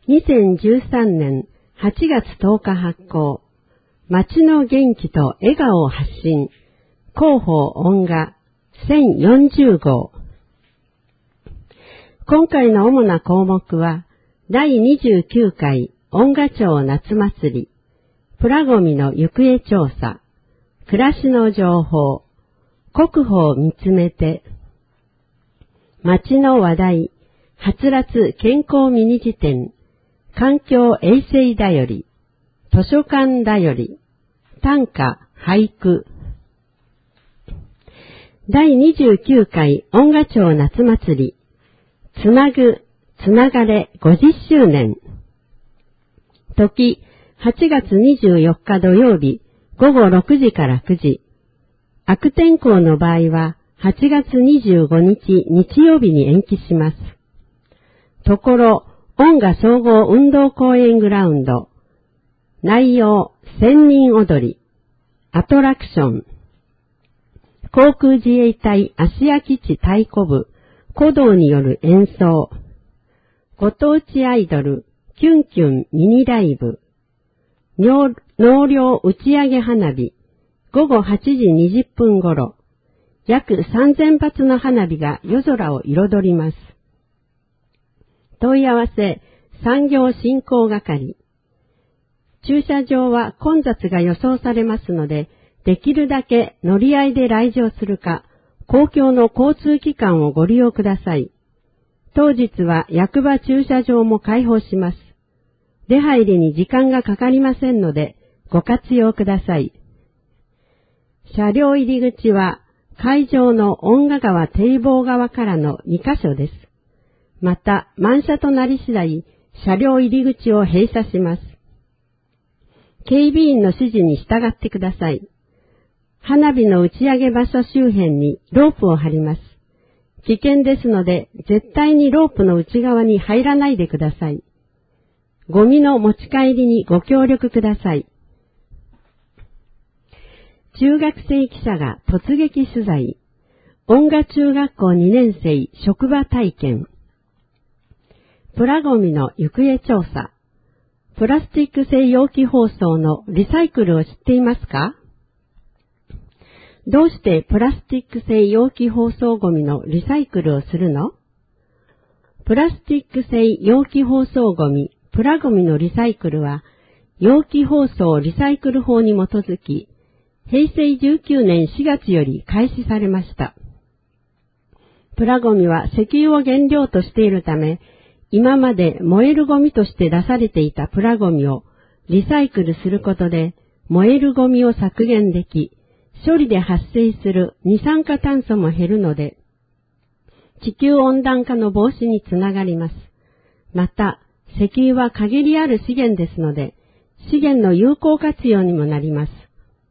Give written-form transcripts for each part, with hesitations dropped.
2013年8月10日発行、街の元気と笑顔を発信、広報音画1040号。今回の主な項目は、第29回音画町夏祭り、プラゴミの行方調査、暮らしの情報、国宝を見つめて、街の話題、はつらつ健康ミニ辞典、環境衛生だより、図書館だより、短歌、俳句。第29回音画町夏祭り、つなぐ、つながれ50周年。時、8月24日土曜日、午後6時から9時。悪天候の場合は、8月25日日曜日に延期します。ところ、音画総合運動公園グラウンド。内容、千人踊り。アトラクション。航空自衛隊芦屋基地太鼓部、鼓動による演奏。ご当地アイドル、キュンキュンミニライブ。納涼打ち上げ花火。午後8時20分頃。約3000発の花火が夜空を彩ります。問い合わせ、産業振興係。駐車場は混雑が予想されますので、できるだけ乗り合いで来場するか、公共の交通機関をご利用ください。当日は役場駐車場も開放します。出入りに時間がかかりませんので、ご活用ください。車両入り口は、会場の音画川堤防側からの2カ所です。また、満車となり次第、車両入り口を閉鎖します。警備員の指示に従ってください。花火の打ち上げ場所周辺にロープを張ります。危険ですので、絶対にロープの内側に入らないでください。ゴミの持ち帰りにご協力ください。中学生記者が突撃取材。音画中学校2年生職場体験。プラゴミの行方調査。プラスチック製容器包装のリサイクルを知っていますか？どうしてプラスチック製容器包装ゴミのリサイクルをするの？プラスチック製容器包装ゴミ、プラゴミのリサイクルは、容器包装リサイクル法に基づき、平成19年4月より開始されました。プラゴミは石油を原料としているため、今まで燃えるゴミとして出されていたプラゴミをリサイクルすることで燃えるゴミを削減でき、処理で発生する二酸化炭素も減るので、地球温暖化の防止につながります。また、石油は限りある資源ですので、資源の有効活用にもなります。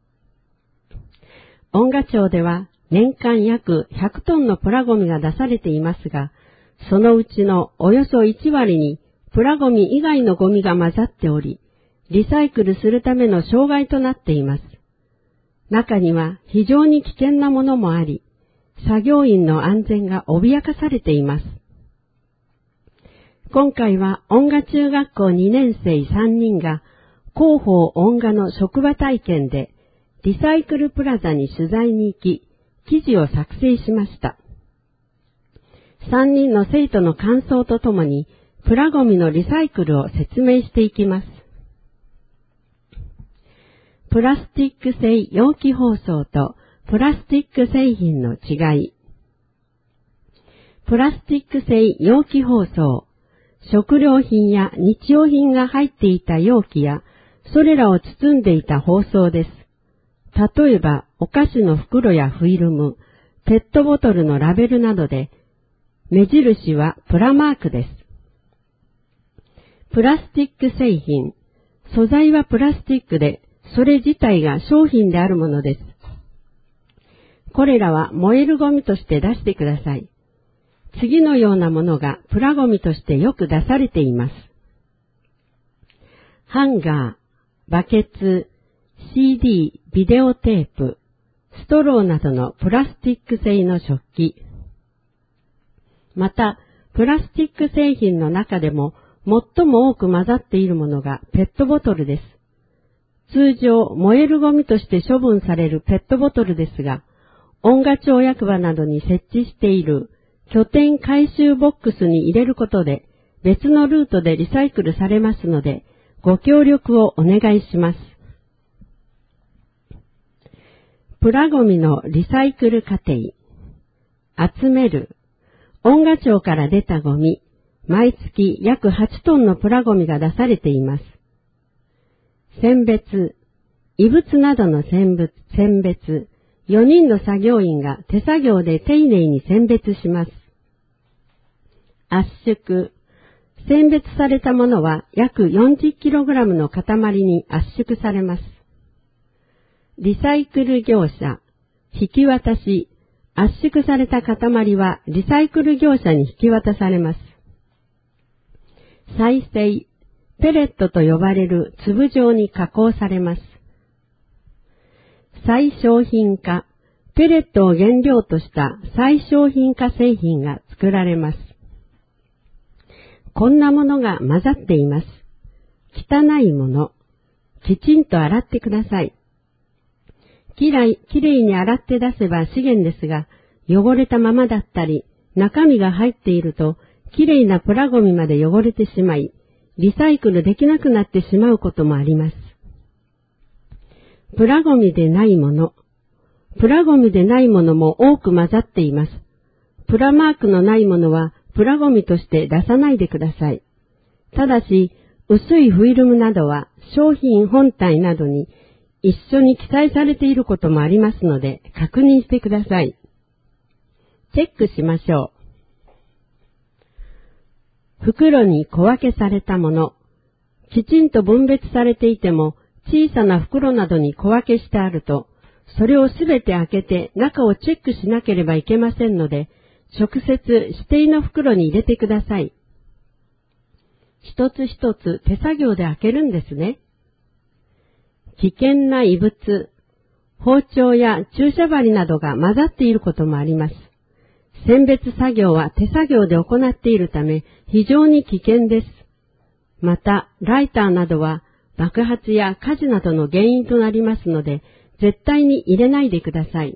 音画町では年間約100トンのプラゴミが出されていますが、そのうちのおよそ1割にプラゴミ以外のゴミが混ざっており、リサイクルするための障害となっています。中には非常に危険なものもあり、作業員の安全が脅かされています。今回は音画中学校2年生3人が広報音画の職場体験でリサイクルプラザに取材に行き、記事を作成しました。3人の生徒の感想とともにプラゴミのリサイクルを説明していきます。プラスチック製容器包装とプラスチック製品の違い。プラスチック製容器包装、食料品や日用品が入っていた容器や、それらを包んでいた包装です。例えば、お菓子の袋やフィルム、ペットボトルのラベルなどで、目印はプラマークです。プラスチック製品、素材はプラスチックで、それ自体が商品であるものです。これらは燃えるゴミとして出してください。次のようなものがプラゴミとしてよく出されています。ハンガー、バケツ、CD、ビデオテープ、ストローなどのプラスチック製の食器。また、プラスチック製品の中でも最も多く混ざっているものがペットボトルです。通常、燃えるゴミとして処分されるペットボトルですが、恩賀町役場などに設置している拠点回収ボックスに入れることで別のルートでリサイクルされますので、ご協力をお願いします。プラゴミのリサイクル過程。集める。恩賀町から出たゴミ、毎月約8トンのプラゴミが出されています。選別。異物などの選別。4人の作業員が手作業で丁寧に選別します。圧縮。選別されたものは約 40kg の塊に圧縮されます。リサイクル業者。引き渡し。圧縮された塊はリサイクル業者に引き渡されます。再生。ペレットと呼ばれる粒状に加工されます。再商品化。ペレットを原料とした再商品化製品が作られます。こんなものが混ざっています。汚いもの。きちんと洗ってください。きれいに洗って出せば資源ですが、汚れたままだったり、中身が入っていると、きれいなプラゴミまで汚れてしまい、リサイクルできなくなってしまうこともあります。プラゴミでないもの。プラゴミでないものも多く混ざっています。プラマークのないものはプラゴミとして出さないでください。ただし、薄いフィルムなどは商品本体などに一緒に記載されていることもありますので確認してください。チェックしましょう。袋に小分けされたもの。きちんと分別されていても小さな袋などに小分けしてあると、それをすべて開けて中をチェックしなければいけませんので、直接指定の袋に入れてください。一つ一つ手作業で開けるんですね。危険な異物、包丁や注射針などが混ざっていることもあります。選別作業は手作業で行っているため非常に危険です。また、ライターなどは爆発や火事などの原因となりますので、絶対に入れないでください。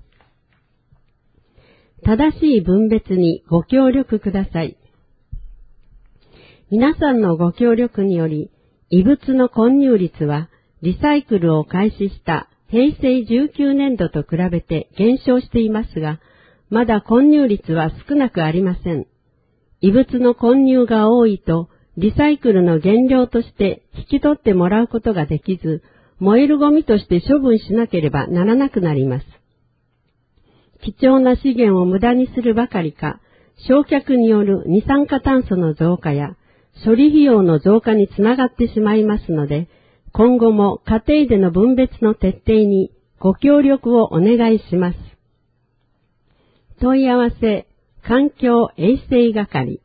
正しい分別にご協力ください。皆さんのご協力により、異物の混入率はリサイクルを開始した平成19年度と比べて減少していますが、まだ混入率は少なくありません。異物の混入が多いと、リサイクルの原料として引き取ってもらうことができず、燃えるゴミとして処分しなければならなくなります。貴重な資源を無駄にするばかりか、焼却による二酸化炭素の増加や処理費用の増加につながってしまいますので、今後も家庭での分別の徹底にご協力をお願いします。問い合わせ、環境衛生係。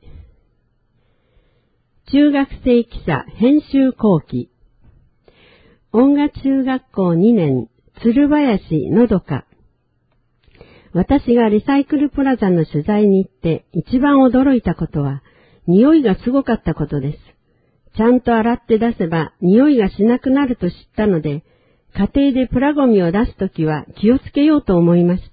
中学生記者編集後期。恩賀中学校2年、鶴林のどか。私がリサイクルプラザの取材に行って一番驚いたことは、匂いがすごかったことです。ちゃんと洗って出せば匂いがしなくなると知ったので、家庭でプラゴミを出すときは気をつけようと思いました。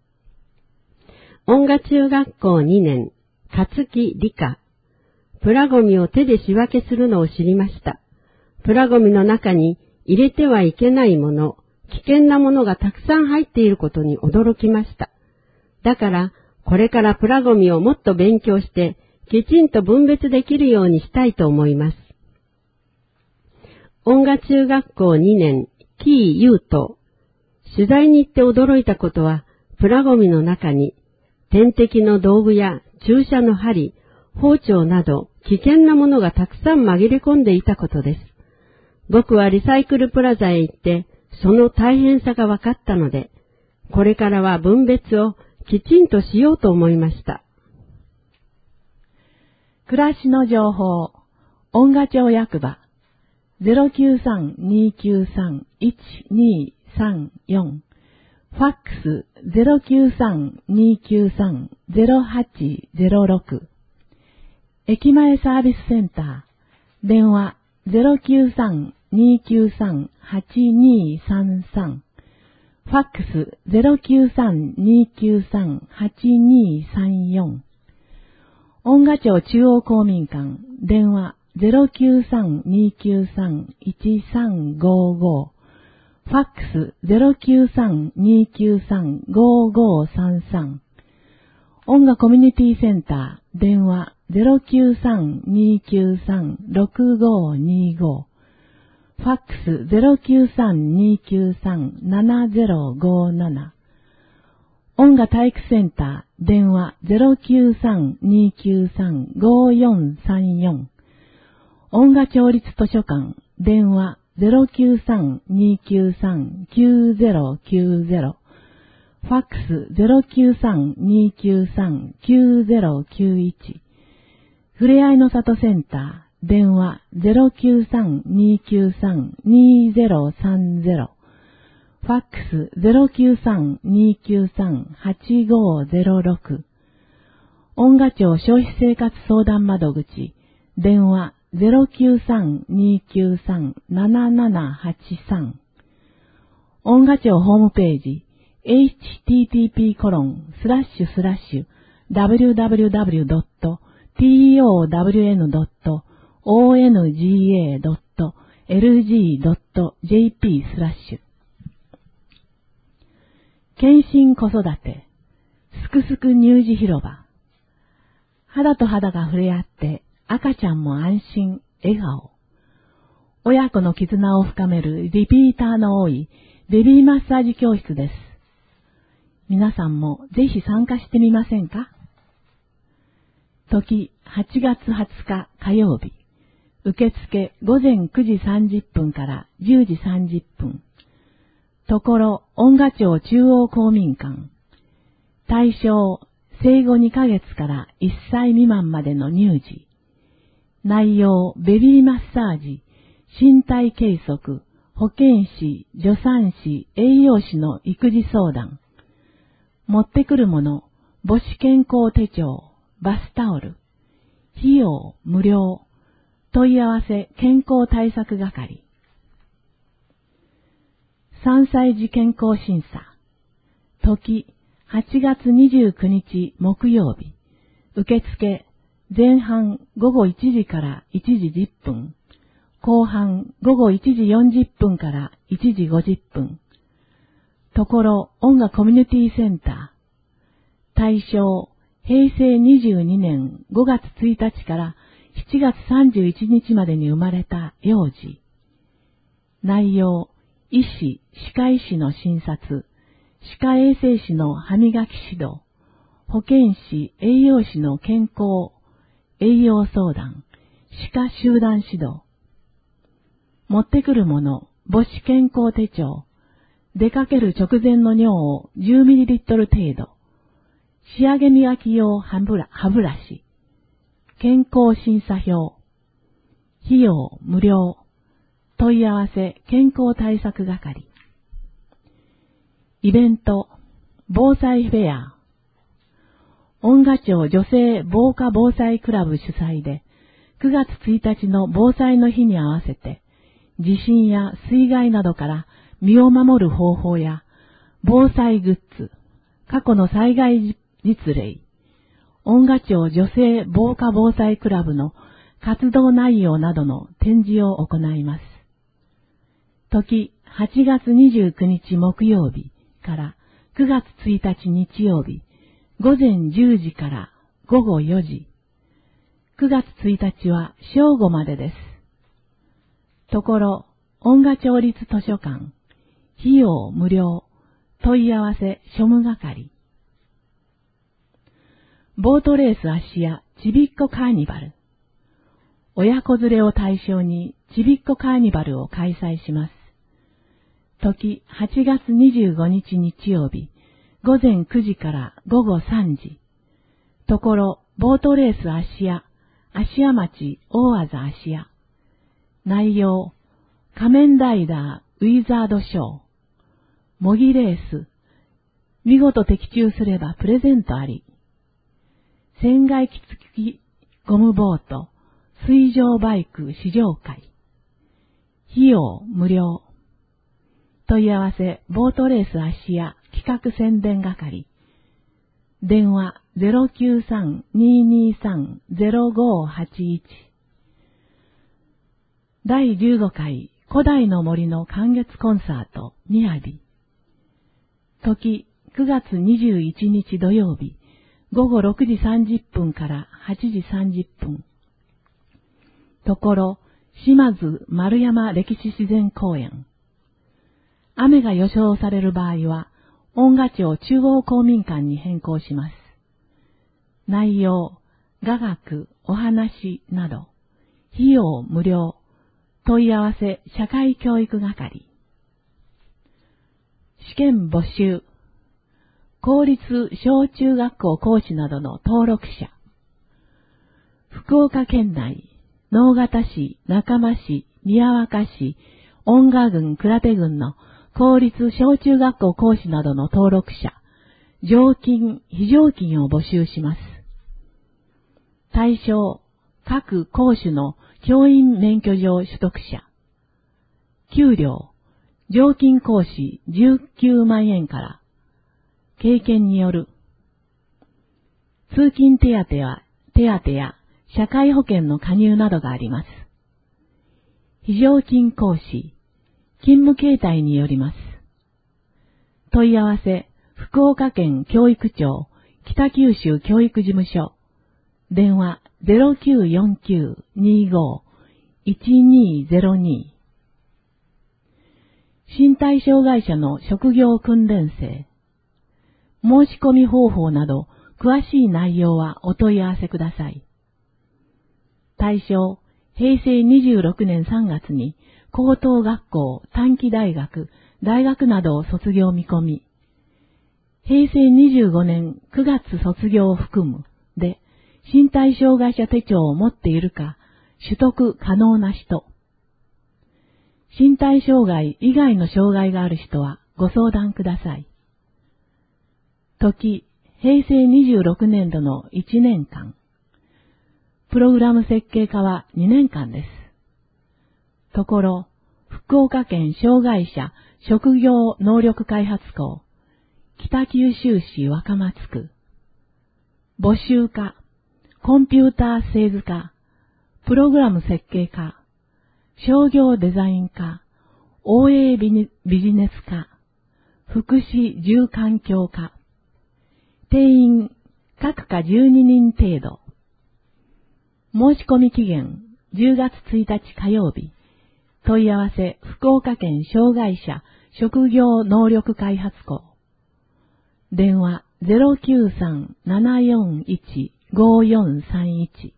恩賀中学校2年、勝木理科。プラゴミを手で仕分けするのを知りました。プラゴミの中に入れてはいけないもの、危険なものがたくさん入っていることに驚きました。だから、これからプラゴミをもっと勉強して、きちんと分別できるようにしたいと思います。恩賀中学校2年、紀伊優斗。取材に行って驚いたことは、プラゴミの中に、点滴の道具や注射の針、包丁など危険なものがたくさん紛れ込んでいたことです。僕はリサイクルプラザへ行って、その大変さが分かったので、これからは分別をきちんとしようと思いました。 暮らしの情報、恩賀町役場、093-293-1234、ファックス 093-293-0806、 駅前サービスセンター、電話 093-293-8233、ファックス 093-293-8234、恩賀町中央公民館、電話 093-293-1355、ファックス 093-293-5533、音楽コミュニティセンター、電話 093-293-6525、ファックス 093-293-7057、音楽体育センター、電話 093-293-5434、音楽町立図書館、電話 093-293-9090、ファックス 093-293-9091、ふれあいの里センター、電話 093-293-2030、ファックス 093-293-8506、恩賀町消費生活相談窓口、電話 093-293-7783、恩賀町ホームページ、http://www.townga.lg.jp/ 健診子育て、すくすく乳児広場。肌と肌が触れ合って赤ちゃんも安心、笑顔。親子の絆を深めるリピーターの多いベビーマッサージ教室です。皆さんもぜひ参加してみませんか？時8月20日火曜日。受付午前9時30分から10時30分。ところ恩賀町中央公民館。対象生後2ヶ月から1歳未満までの乳児。内容ベビーマッサージ、身体計測、保健師、助産師、栄養士の育児相談。持ってくるもの、母子健康手帳、バスタオル。費用無料。問い合わせ健康対策係。3歳児健康審査。時8月29日木曜日。受付前半午後1時から1時10分。後半午後1時40分から1時50分。ところ音楽コミュニティセンター。対象平成22年5月1日から7月31日までに生まれた幼児。内容医師、歯科医師の診察、歯科衛生士の歯磨き指導、保健師、栄養士の健康、栄養相談、歯科集団指導。持ってくるもの、母子健康手帳、出かける直前の尿を 10ml 程度、仕上げ磨き用歯ブラシ、健康審査表、費用無料、問い合わせ健康対策係。イベント、防災フェア。恩賀町女性防火防災クラブ主催で、9月1日の防災の日に合わせて、地震や水害などから身を守る方法や、防災グッズ、過去の災害実例、恩賀町女性防火防災クラブの活動内容などの展示を行います。時8月29日木曜日から9月1日日曜日、午前10時から午後4時。9月1日は正午までです。ところ、恩賀町立図書館、費用無料、問い合わせ庶務係。ボートレース芦屋ちびっこカーニバル。親子連れを対象にちびっこカーニバルを開催します。時8月25日日曜日、午前9時から午後3時。ところ、ボートレース芦屋町大字芦屋。内容、仮面ライダーウィザードショー。模擬レース。見事的中すればプレゼントあり。船外機付きゴムボート、水上バイク試乗会。費用無料。問い合わせ、ボートレース芦屋企画宣伝係。電話 093-223-0581。第15回古代の森の寒月コンサートみやび。時9月21日土曜日午後6時30分から8時30分。ところ、島津丸山歴史自然公園。雨が予想される場合は、恩賀町中央公民館に変更します。内容、雅楽、お話など、費用無料、問い合わせ社会教育係。試験募集。公立小中学校講師などの登録者。福岡県内、直方市、中間市、宮若市、恩賀郡、倉手郡の公立小中学校講師などの登録者、常勤、非常勤を募集します。対象、各講師の教員免許状取得者。給料、常勤講師19万円から。経験による。通勤手当や社会保険の加入などがあります。非常勤講師、勤務形態によります。問い合わせ、福岡県教育庁北九州教育事務所。電話 0949-25-1202。身体障害者の職業訓練生。申し込み方法など詳しい内容はお問い合わせください。対象、平成26年3月に高等学校、短期大学、大学などを卒業見込み、平成25年9月卒業を含むで、身体障害者手帳を持っているか、取得可能な人。身体障害以外の障害がある人はご相談ください。時、平成26年度の1年間。プログラム設計科は2年間です。ところ、福岡県障害者職業能力開発校、北九州市若松区。募集科、コンピューター製図科、プログラム設計科、商業デザイン科、OA ビジネス科、福祉住環境科。定員、各科12人程度。申し込み期限、10月1日火曜日。問い合わせ、福岡県障害者職業能力開発校。電話、093-741-5431。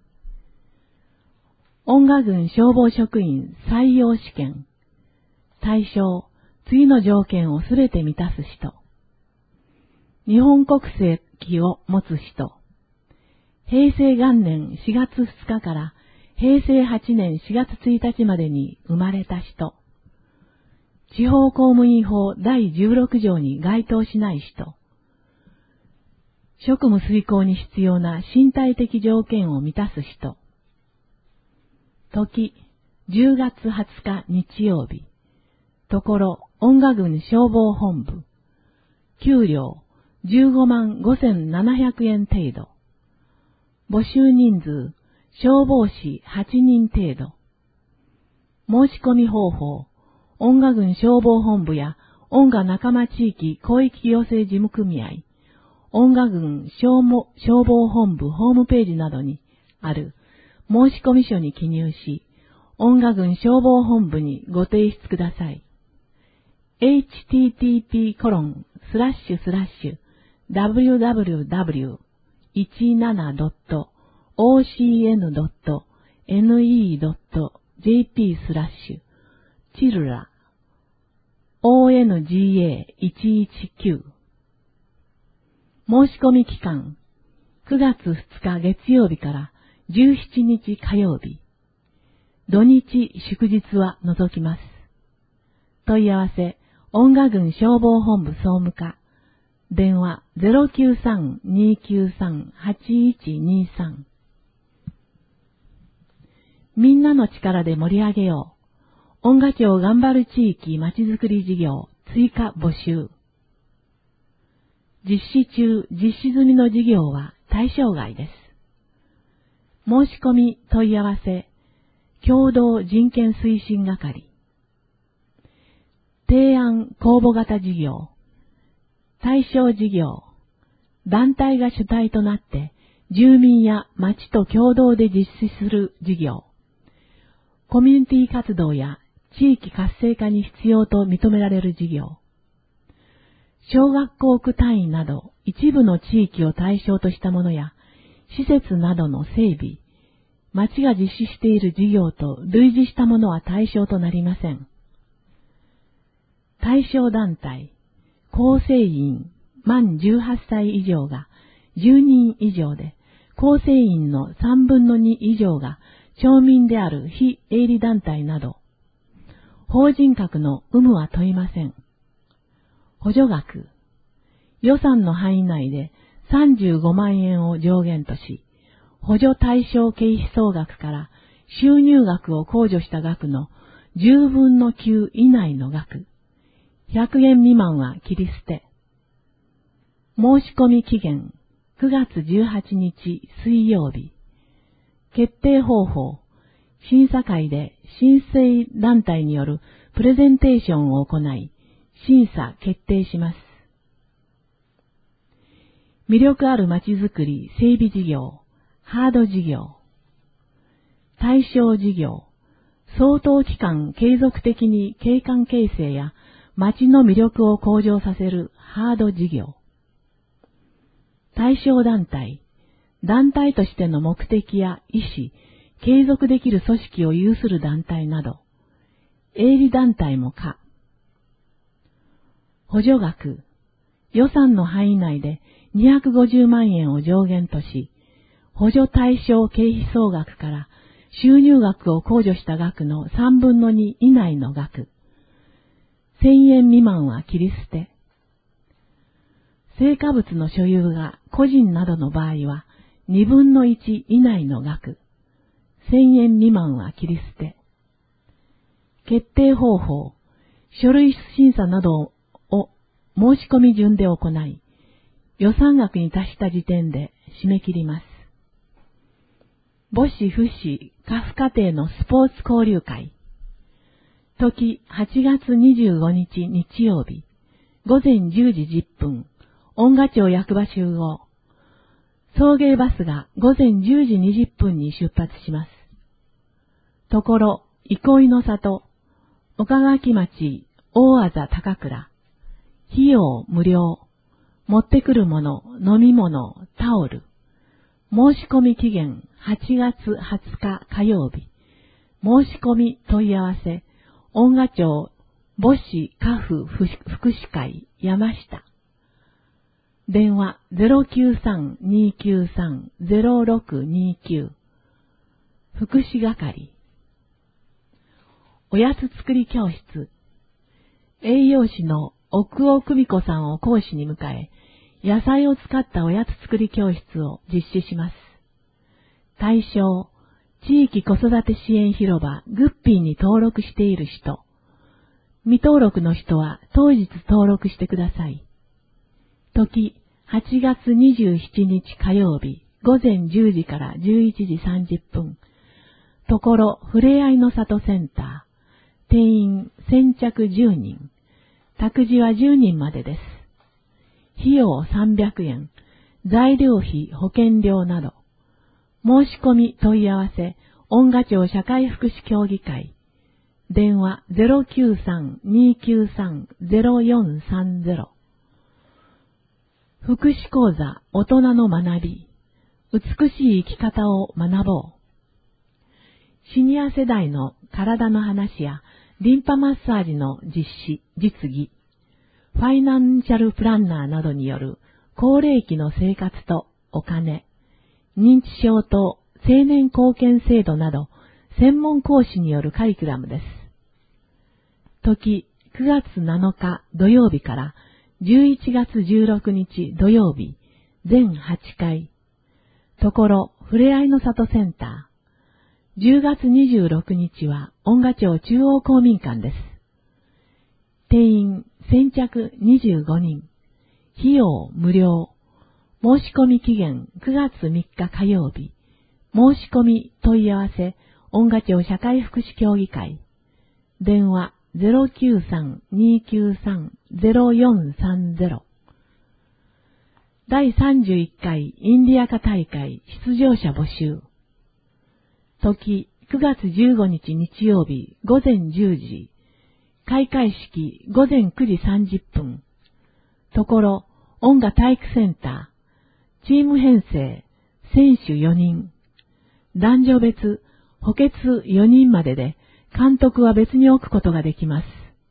恩賀郡消防職員採用試験。対象、次の条件をすべて満たす人。日本国籍を持つ人。平成元年4月2日から平成8年4月1日までに生まれた人。地方公務員法第16条に該当しない人。職務遂行に必要な身体的条件を満たす人。時、10月20日日曜日。ところ、恩賀郡消防本部。給料、15万5700円程度。募集人数、消防士8人程度。申し込み方法、恩賀郡消防本部や恩賀仲間地域広域行政事務組合、恩賀郡消防本部ホームページなどにある申し込み書に記入し、恩賀郡消防本部にご提出ください。http://www.17.ocn.ne.jp/chilra.onga119 申し込み期間9月2日月曜日から17日火曜日。土日祝日は除きます。問い合わせ、恩賀郡消防本部総務課。電話 093-293-8123。 みんなの力で盛り上げよう。音楽町頑張る地域まちづくり事業追加募集。実施中、実施済みの事業は対象外です。申し込み問い合わせ、共同人権推進係。提案公募型事業、対象事業、団体が主体となって住民や町と共同で実施する事業、コミュニティ活動や地域活性化に必要と認められる事業、小学校区単位など一部の地域を対象としたものや施設などの整備、町が実施している事業と類似したものは対象となりません。対象団体、構成員満18歳以上が10人以上で、構成員の3分の2以上が町民である非営利団体など、法人格の有無は問いません。補助額、予算の範囲内で35万円を上限とし、補助対象経費総額から収入額を控除した額の10分の9以内の額、100円未満は切り捨て。申し込み期限9月18日水曜日。決定方法、審査会で申請団体によるプレゼンテーションを行い、審査決定します。魅力あるまちづくり整備事業、ハード事業。対象事業、相当期間継続的に景観形成や町の魅力を向上させるハード事業。対象団体、団体としての目的や意思、継続できる組織を有する団体など、営利団体も可。補助額、予算の範囲内で250万円を上限とし、補助対象経費総額から収入額を控除した額の3分の2以内の額、1000円未満は切り捨て。成果物の所有が個人などの場合は2分の1以内の額、1000円未満は切り捨て。決定方法、書類審査などを申し込み順で行い、予算額に達した時点で締め切ります。母子父子家父家庭のスポーツ交流会。時8月25日日曜日、午前10時10分、恩賀町役場集合。送迎バスが午前10時20分に出発します。ところ、憩いの里、岡垣町、大字高倉。費用無料。持ってくるもの、飲み物、タオル。申し込み期限8月20日火曜日。申し込み問い合わせ、恩賀町母子家父福祉会山下。電話 093-293-0629。福祉係。おやつ作り教室。栄養士の奥尾久美子さんを講師に迎え、野菜を使ったおやつ作り教室を実施します。対象、地域子育て支援広場グッピーに登録している人。未登録の人は当日登録してください。時、8月27日火曜日、午前10時から11時30分。ところ、ふれあいの里センター。定員先着10人。託児は10人までです。費用300円。材料費、保険料など。申し込み問い合わせ、恩賀町社会福祉協議会。電話 093-293-0430。福祉講座大人の学び。美しい生き方を学ぼう。シニア世代の体の話やリンパマッサージの実技、ファイナンシャルプランナーなどによる高齢期の生活とお金、認知症と青年貢献制度など専門講師によるカリキュラムです。時9月7日土曜日から11月16日土曜日全8回。ところ、ふれあいの里センター。 10月26日は恩賀町中央公民館です。定員先着25人。費用無料。申し込み期限9月3日火曜日。申し込み問い合わせ恩賀町社会福祉協議会。電話 093-293-0430。第31回インディアカ大会出場者募集。時9月15日日曜日午前10時。開会式午前9時30分。ところ、恩賀体育センター。チーム編成、選手4人。男女別、補欠4人までで、監督は別に置くことができます。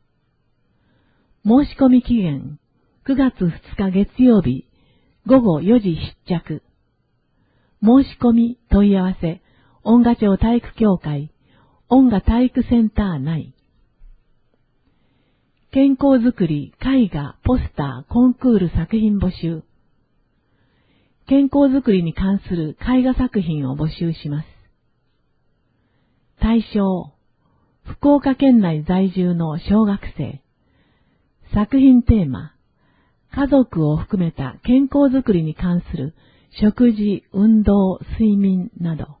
申し込み期限、9月2日月曜日、午後4時出着。申し込み問い合わせ、恩賀町体育協会、恩賀体育センター内。健康づくり、絵画、ポスター、コンクール作品募集。健康づくりに関する絵画作品を募集します。対象、福岡県内在住の小学生。作品テーマ、家族を含めた健康づくりに関する食事、運動、睡眠など。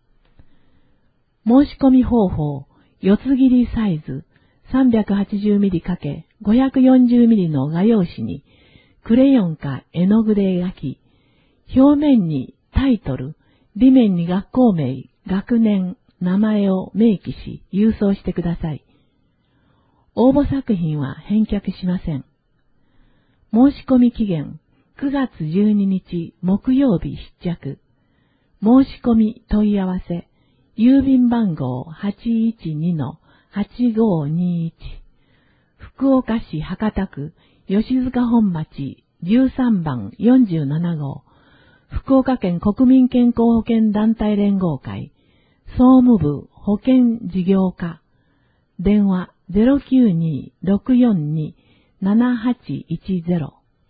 申し込み方法、四つ切りサイズ、380mm×540mm の画用紙に、クレヨンか絵の具で描き、表面にタイトル、裏面に学校名、学年、名前を明記し、郵送してください。応募作品は返却しません。申し込み期限、9月12日木曜日出着。申し込み問い合わせ、郵便番号 812-8521 福岡市博多区吉塚本町13番47号福岡県国民健康保険団体連合会総務部保険事業課電話 092-642-7810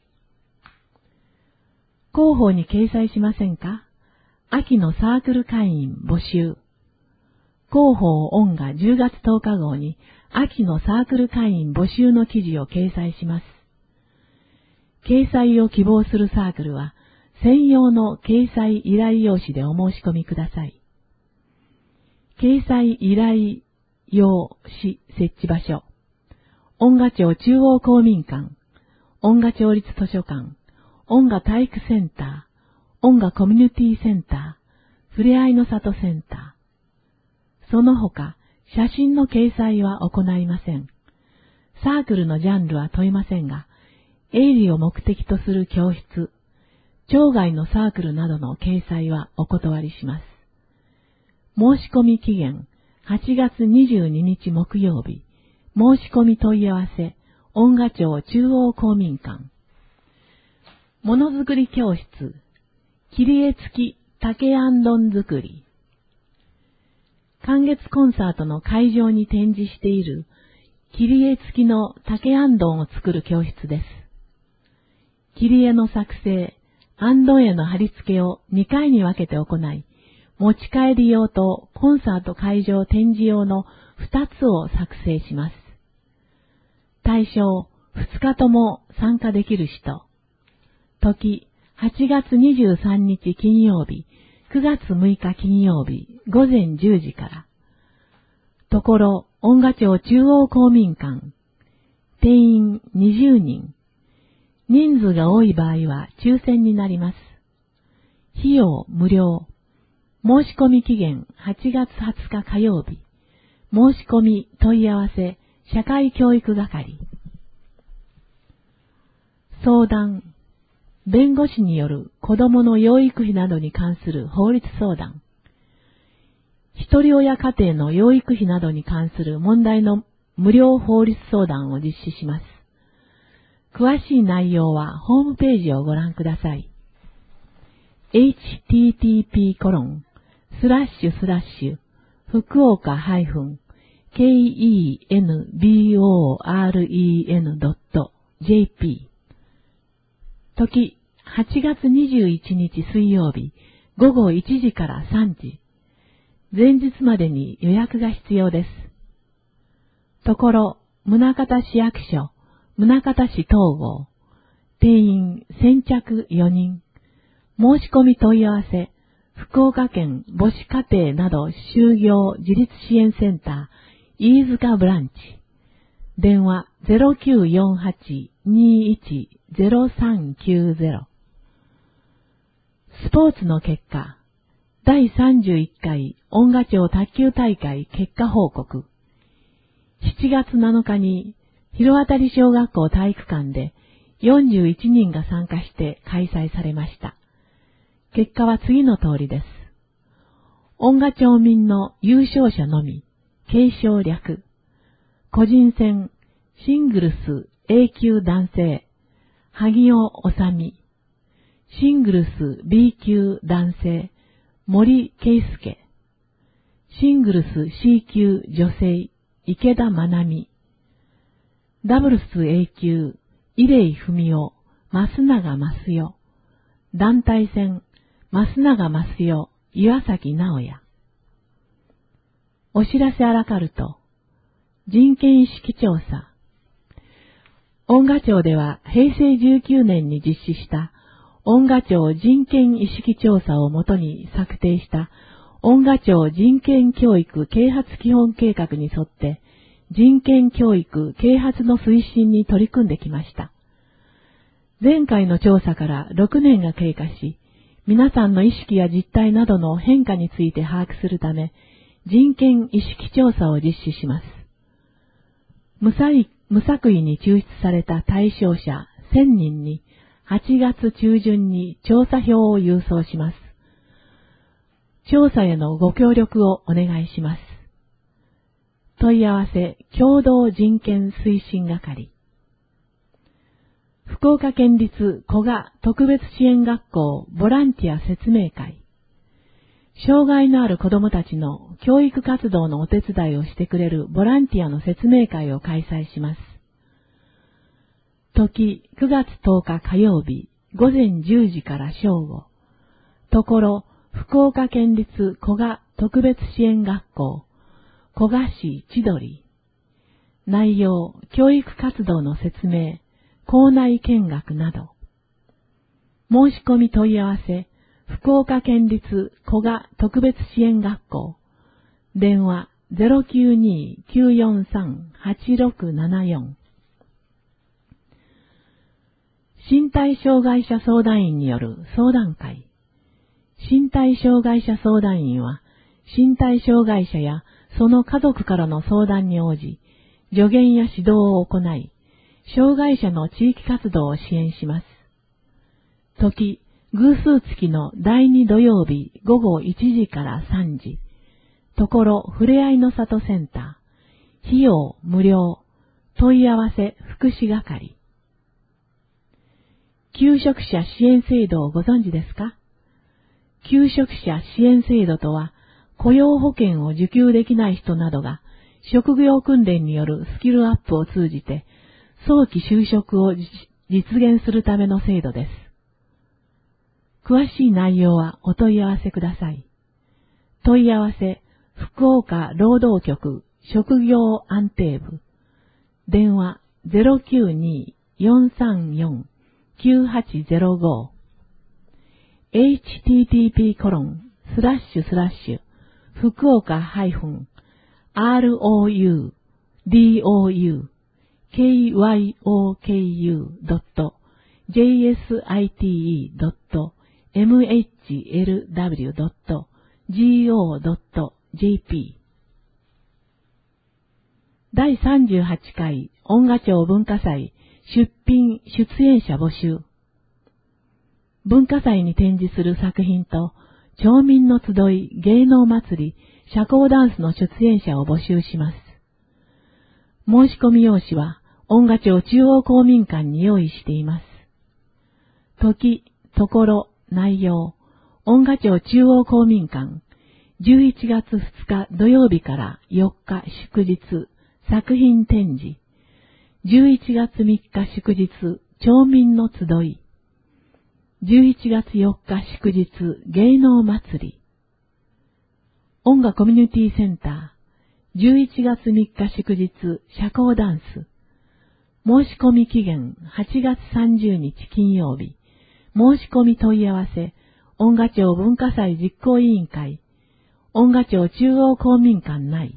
広報に掲載しませんか？秋のサークル会員募集。広報恩賀10月10日号に秋のサークル会員募集の記事を掲載します。掲載を希望するサークルは専用の掲載依頼用紙でお申し込みください。掲載依頼用紙設置場所、恩賀町中央公民館、恩賀町立図書館、恩賀体育センター、恩賀コミュニティセンター、ふれあいの里センター。その他、写真の掲載は行いません。サークルのジャンルは問いませんが、営利を目的とする教室、町外のサークルなどの掲載はお断りします。申し込み期限、8月22日木曜日、申し込み問い合わせ、恩賀町中央公民館。ものづくり教室、切り絵付き竹あんどん作り。寒月コンサートの会場に展示している切り絵付きの竹あんどんを作る教室です。切り絵の作成、あんどん絵の貼り付けを2回に分けて行い、持ち帰り用とコンサート会場展示用の2つを作成します。対象、2日とも参加できる人。時、8月23日金曜日、9月6日金曜日、午前10時から。ところ、恩賀町中央公民館。定員20人。人数が多い場合は抽選になります。費用無料。申し込み期限8月20日火曜日。申し込み問い合わせ社会教育係。相談。弁護士による子供の養育費などに関する法律相談。一人親家庭の養育費などに関する問題の無料法律相談を実施します。詳しい内容はホームページをご覧ください。http:// 福岡-kenboren.jp 時、8月21日水曜日、午後1時から3時。 前日までに予約が必要です。ところ、宗像市役所、宗像市東郷、定員先着4人、申し込み問い合わせ、福岡県母子家庭など就業自立支援センター、飯塚ブランチ、電話 0948-210390。スポーツの結果、第31回恩賀町卓球大会結果報告。7月7日に広渡小学校体育館で41人が参加して開催されました。結果は次の通りです。恩賀町民の優勝者のみ、継承略。個人戦、シングルス A 級男性、萩尾治。シングルス B 級男性、森圭介。シングルス C 級女性、池田真奈美。ダブルス A 級、伊礼文夫、増永増代。団体戦、増永増代、岩崎直也。お知らせあらかると、人権意識調査。恩賀町では平成19年に実施した恩賀町人権意識調査をもとに策定した恩賀町人権教育啓発基本計画に沿って人権教育啓発の推進に取り組んできました。前回の調査から6年が経過し、皆さんの意識や実態などの変化について把握するため、人権意識調査を実施します。無作為に抽出された対象者1000人に8月中旬に調査票を郵送します。調査へのご協力をお願いします。問い合わせ共同人権推進係。福岡県立古賀特別支援学校ボランティア説明会。障害のある子どもたちの教育活動のお手伝いをしてくれるボランティアの説明会を開催します。時9月10日火曜日午前10時から正午。ところ福岡県立古賀特別支援学校古賀市千鳥。内容教育活動の説明、校内見学など。申し込み問い合わせ福岡県立古賀特別支援学校。電話 092-943-8674。身体障害者相談員による相談会。身体障害者相談員は、身体障害者やその家族からの相談に応じ、助言や指導を行い、障害者の地域活動を支援します。時、偶数月の第2土曜日午後1時から3時。ところふれあいの里センター。費用無料。問い合わせ福祉係。求職者支援制度をご存知ですか？求職者支援制度とは、雇用保険を受給できない人などが、職業訓練によるスキルアップを通じて、早期就職を実現するための制度です。詳しい内容はお問い合わせください。問い合わせ、福岡労働局職業安定部。電話 092-434-9805。http:// 福岡-ROUDOUKYOKU.JSITE.MHLW.go.jp 第38回恩賀町文化祭出演者募集。文化祭に展示する作品と、町民の集い芸能祭り社交ダンスの出演者を募集します。申し込み用紙は、恩賀町中央公民館に用意しています。時、ところ、内容、恩賀町中央公民館、11月2日土曜日から4日祝日、作品展示、11月3日祝日、町民の集い、11月4日祝日、芸能祭り、 音楽コミュニティセンター、11月3日祝日、社交ダンス。申し込み期限、8月30日金曜日。申し込み問い合わせ、音楽町文化祭実行委員会、音楽町中央公民館内。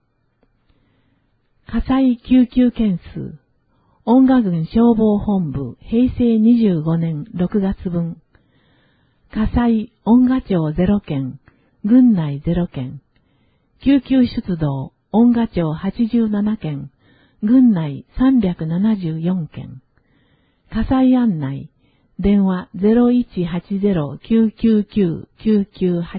火災救急件数、音楽郡消防本部、平成25年6月分。火災音楽町0件、郡内0件。救急出動、音楽町87件、郡内374件。火災案内、電話 0180-999-998。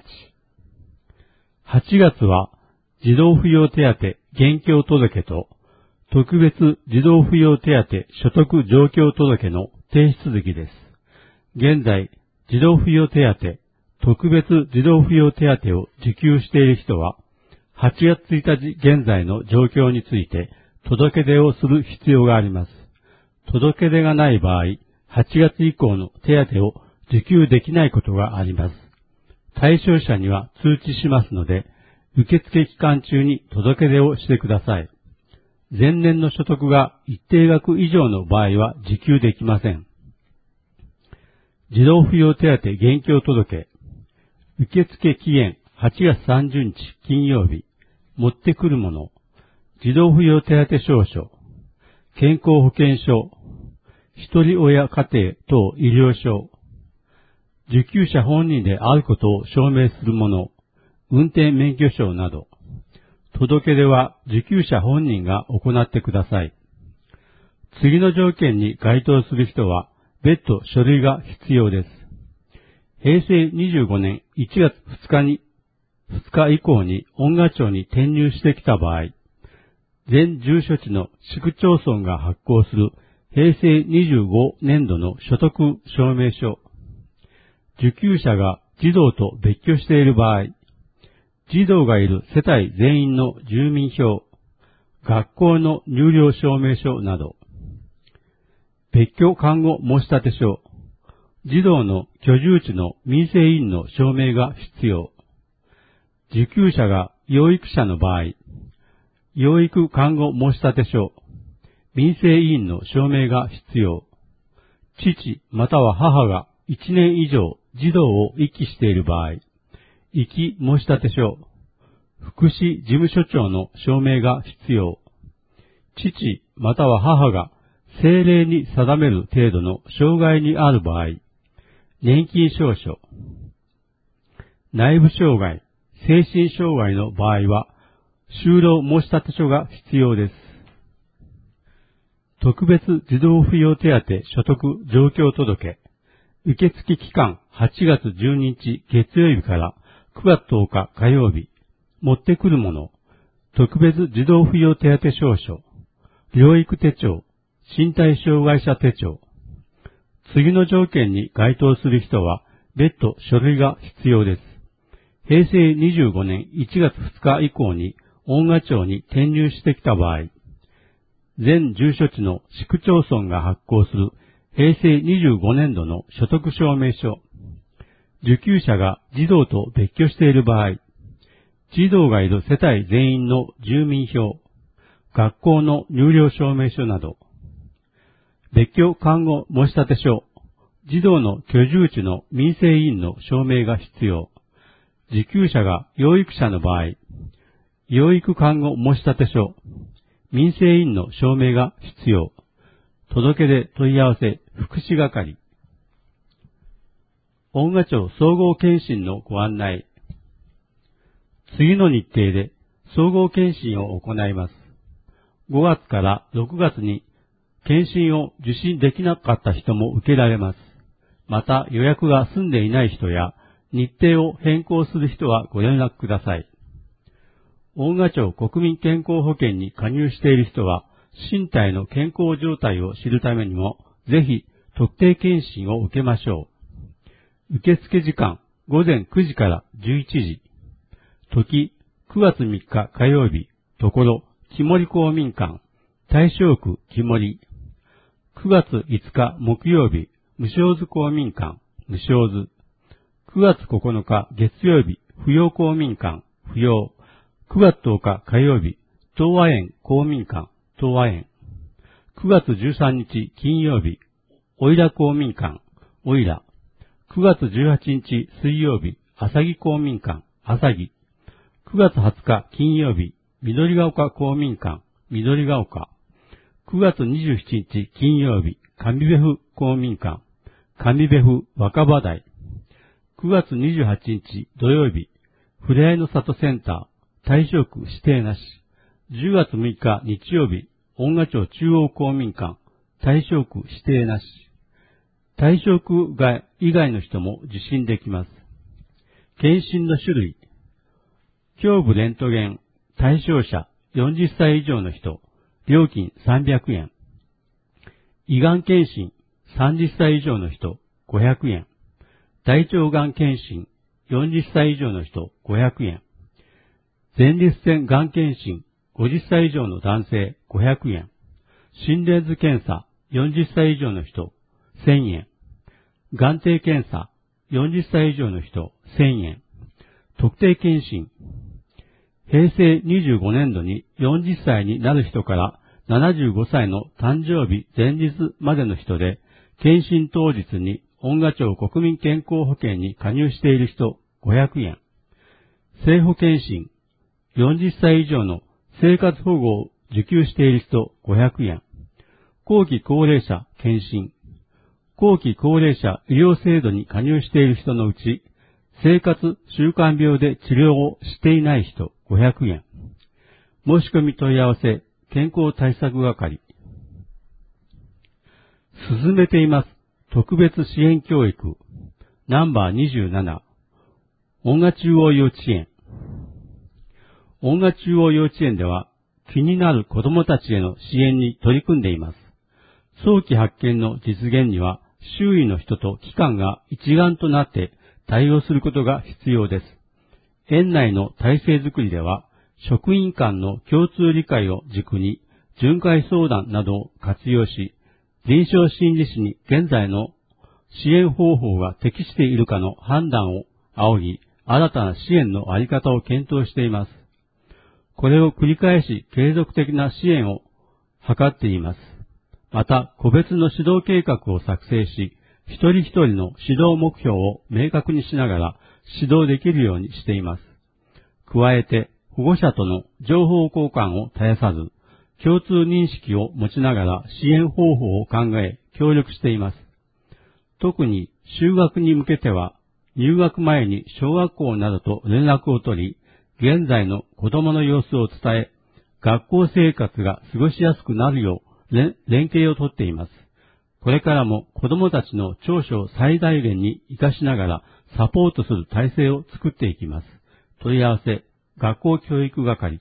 8月は、児童扶養手当現況届と、特別児童扶養手当所得状況届の提出時です。現在、児童扶養手当、特別児童扶養手当を受給している人は、8月1日現在の状況について届け出をする必要があります。届け出がない場合、8月以降の手当を受給できないことがあります。対象者には通知しますので、受付期間中に届け出をしてください。前年の所得が一定額以上の場合は受給できません。児童扶養手当現況届。受付期限8月30日金曜日。持ってくるもの。児童扶養手当証書。健康保険証。一人親家庭等医療証。受給者本人であることを証明するもの。運転免許証など。届け出は受給者本人が行ってください。次の条件に該当する人は別途書類が必要です。平成25年1月2日以降に音楽庁に転入してきた場合、全住所地の市区町村が発行する平成25年度の所得証明書、受給者が児童と別居している場合、児童がいる世帯全員の住民票、学校の入寮証明書など、別居看護申立書、児童の居住地の民生委員の証明が必要。受給者が養育者の場合、養育看護申立書、民生委員の証明が必要。父または母が1年以上児童を遺棄している場合、遺棄申立書、福祉事務所長の証明が必要。父または母が政令に定める程度の障害にある場合、年金証書。内部障害、精神障害の場合は、就労申立書が必要です。特別児童扶養手当所得状況届。受付期間8月12日月曜日から9月10日火曜日。持ってくるもの。特別児童扶養手当証書。療育手帳。身体障害者手帳。次の条件に該当する人は別途書類が必要です。平成25年1月2日以降に音楽庁に転入してきた場合、全住所地の市区町村が発行する平成25年度の所得証明書、受給者が児童と別居している場合、児童がいる世帯全員の住民票、学校の入寮証明書など、別居看護申立書、児童の居住地の民生委員の証明が必要。受給者が養育者の場合、養育看護申立書、民生委員の証明が必要。届け出問い合わせ福祉係。音楽庁総合検診のご案内。次の日程で総合検診を行います。5月から6月に検診を受診できなかった人も受けられます。また予約が済んでいない人や日程を変更する人はご連絡ください。音楽庁国民健康保険に加入している人は身体の健康状態を知るためにもぜひ特定検診を受けましょう。受付時間午前9時から11時。時9月3日火曜日。ところ木森公民館大正区木森。9月5日木曜日。無償図公民館無償図。9月9日月曜日、扶養公民館、 不要。9月10日火曜日、東和園公民館、東和園。9月13日金曜日、おいら公民館、おいら。9月18日水曜日、あさぎ公民館、あさぎ。9月20日金曜日、緑が丘公民館、緑が丘。9月27日金曜日、上部府公民館、上部府若葉台。9月28日土曜日、ふれあいの里センター、大正区指定なし。10月6日日曜日、恩賀町中央公民館、大正区指定なし。大正区外以外の人も受診できます。検診の種類。胸部レントゲン、対象者40歳以上の人、料金300円。胃がん検診、30歳以上の人、500円。大腸がん検診、40歳以上の人、500円。前立腺がん検診、50歳以上の男性、500円。心電図検査、40歳以上の人、1000円。眼底検査、40歳以上の人、1000円。特定検診。平成25年度に40歳になる人から75歳の誕生日前日までの人で、検診当日に恩賀町国民健康保険に加入している人、500円。生保検診。40歳以上の生活保護を受給している人、500円。後期高齢者検診。後期高齢者医療制度に加入している人のうち、生活習慣病で治療をしていない人、500円。申し込み問い合わせ、健康対策係。進めています。特別支援教育。ナンバー27。恩賀中央幼稚園。恩賀中央幼稚園では、気になる子どもたちへの支援に取り組んでいます。早期発見の実現には、周囲の人と機関が一丸となって対応することが必要です。園内の体制づくりでは、職員間の共通理解を軸に、巡回相談などを活用し、臨床心理士に現在の支援方法が適しているかの判断を仰ぎ、新たな支援のあり方を検討しています。これを繰り返し継続的な支援を図っています。また、個別の指導計画を作成し、一人一人の指導目標を明確にしながら指導できるようにしています。加えて、保護者との情報交換を絶やさず、共通認識を持ちながら支援方法を考え、協力しています。特に、就学に向けては、入学前に小学校などと連絡を取り、現在の子供の様子を伝え、学校生活が過ごしやすくなるよう連携をとっています。これからも子供たちの長所を最大限に活かしながらサポートする体制を作っていきます。問い合わせ、学校教育係。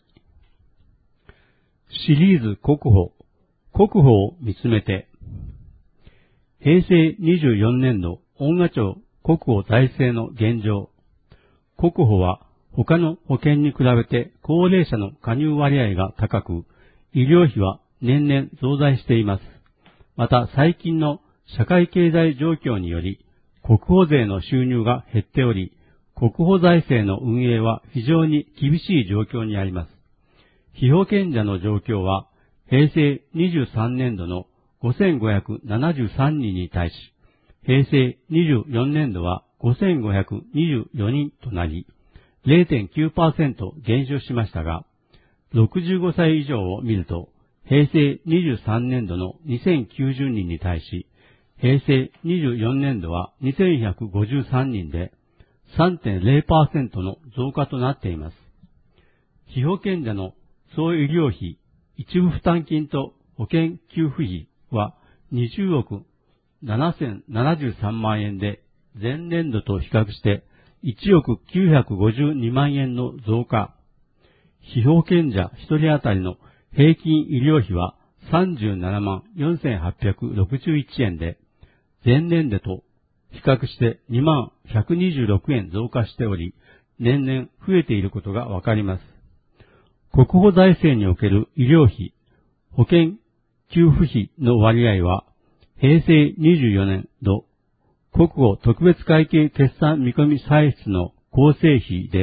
シリーズ国保。国保を見つめて。平成24年度恩賀町国保財政の現状。国保は他の保険に比べて高齢者の加入割合が高く、医療費は年々増大しています。また最近の社会経済状況により、国保税の収入が減っており、国保財政の運営は非常に厳しい状況にあります。被保険者の状況は、平成23年度の5573人に対し、平成24年度は5524人となり、0.9% 減少しましたが、65歳以上を見ると、平成23年度の2090人に対し、平成24年度は2153人で 3.0% の増加となっています。被保険者の総医療費、一部負担金と保険給付費は20億7073万円で前年度と比較して1億952万円の増加。被保険者1人当たりの平均医療費は37万4861円で、前年度と比較して2万126円増加しており、年々増えていることがわかります。国保財政における医療費、保険給付費の割合は、平成24年度、国保特別会計決算見込み歳出の構成費で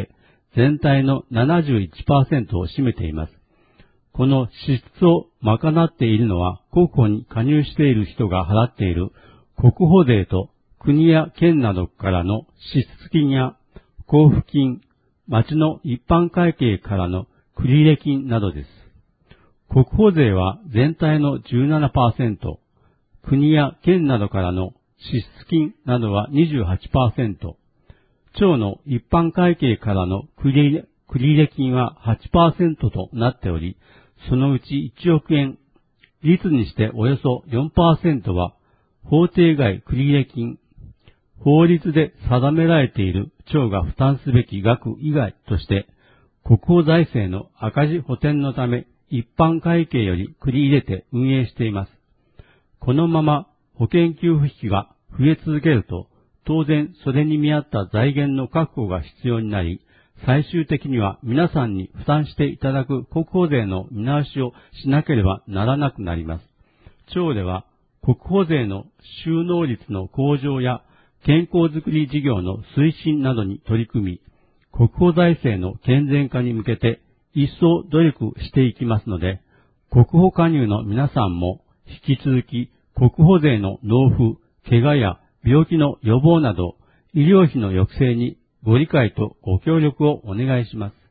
全体の 71% を占めています。この支出を賄っているのは国保に加入している人が払っている国保税と国や県などからの支出金や交付金、町の一般会計からの繰入金などです。国保税は全体の 17%、国や県などからの支出金などは 28%、町の一般会計からの繰入金は 8% となっており、そのうち1億円、率にしておよそ 4% は法定外繰入金、法律で定められている町が負担すべき額以外として、国保財政の赤字補填のため一般会計より繰り入れて運営しています。このまま保険給付費が増え続けると、当然それに見合った財源の確保が必要になり、最終的には皆さんに負担していただく国保税の見直しをしなければならなくなります。町では国保税の収納率の向上や健康づくり事業の推進などに取り組み、国保財政の健全化に向けて一層努力していきますので、国保加入の皆さんも引き続き国保税の納付、怪我や病気の予防など医療費の抑制にご理解とご協力をお願いします。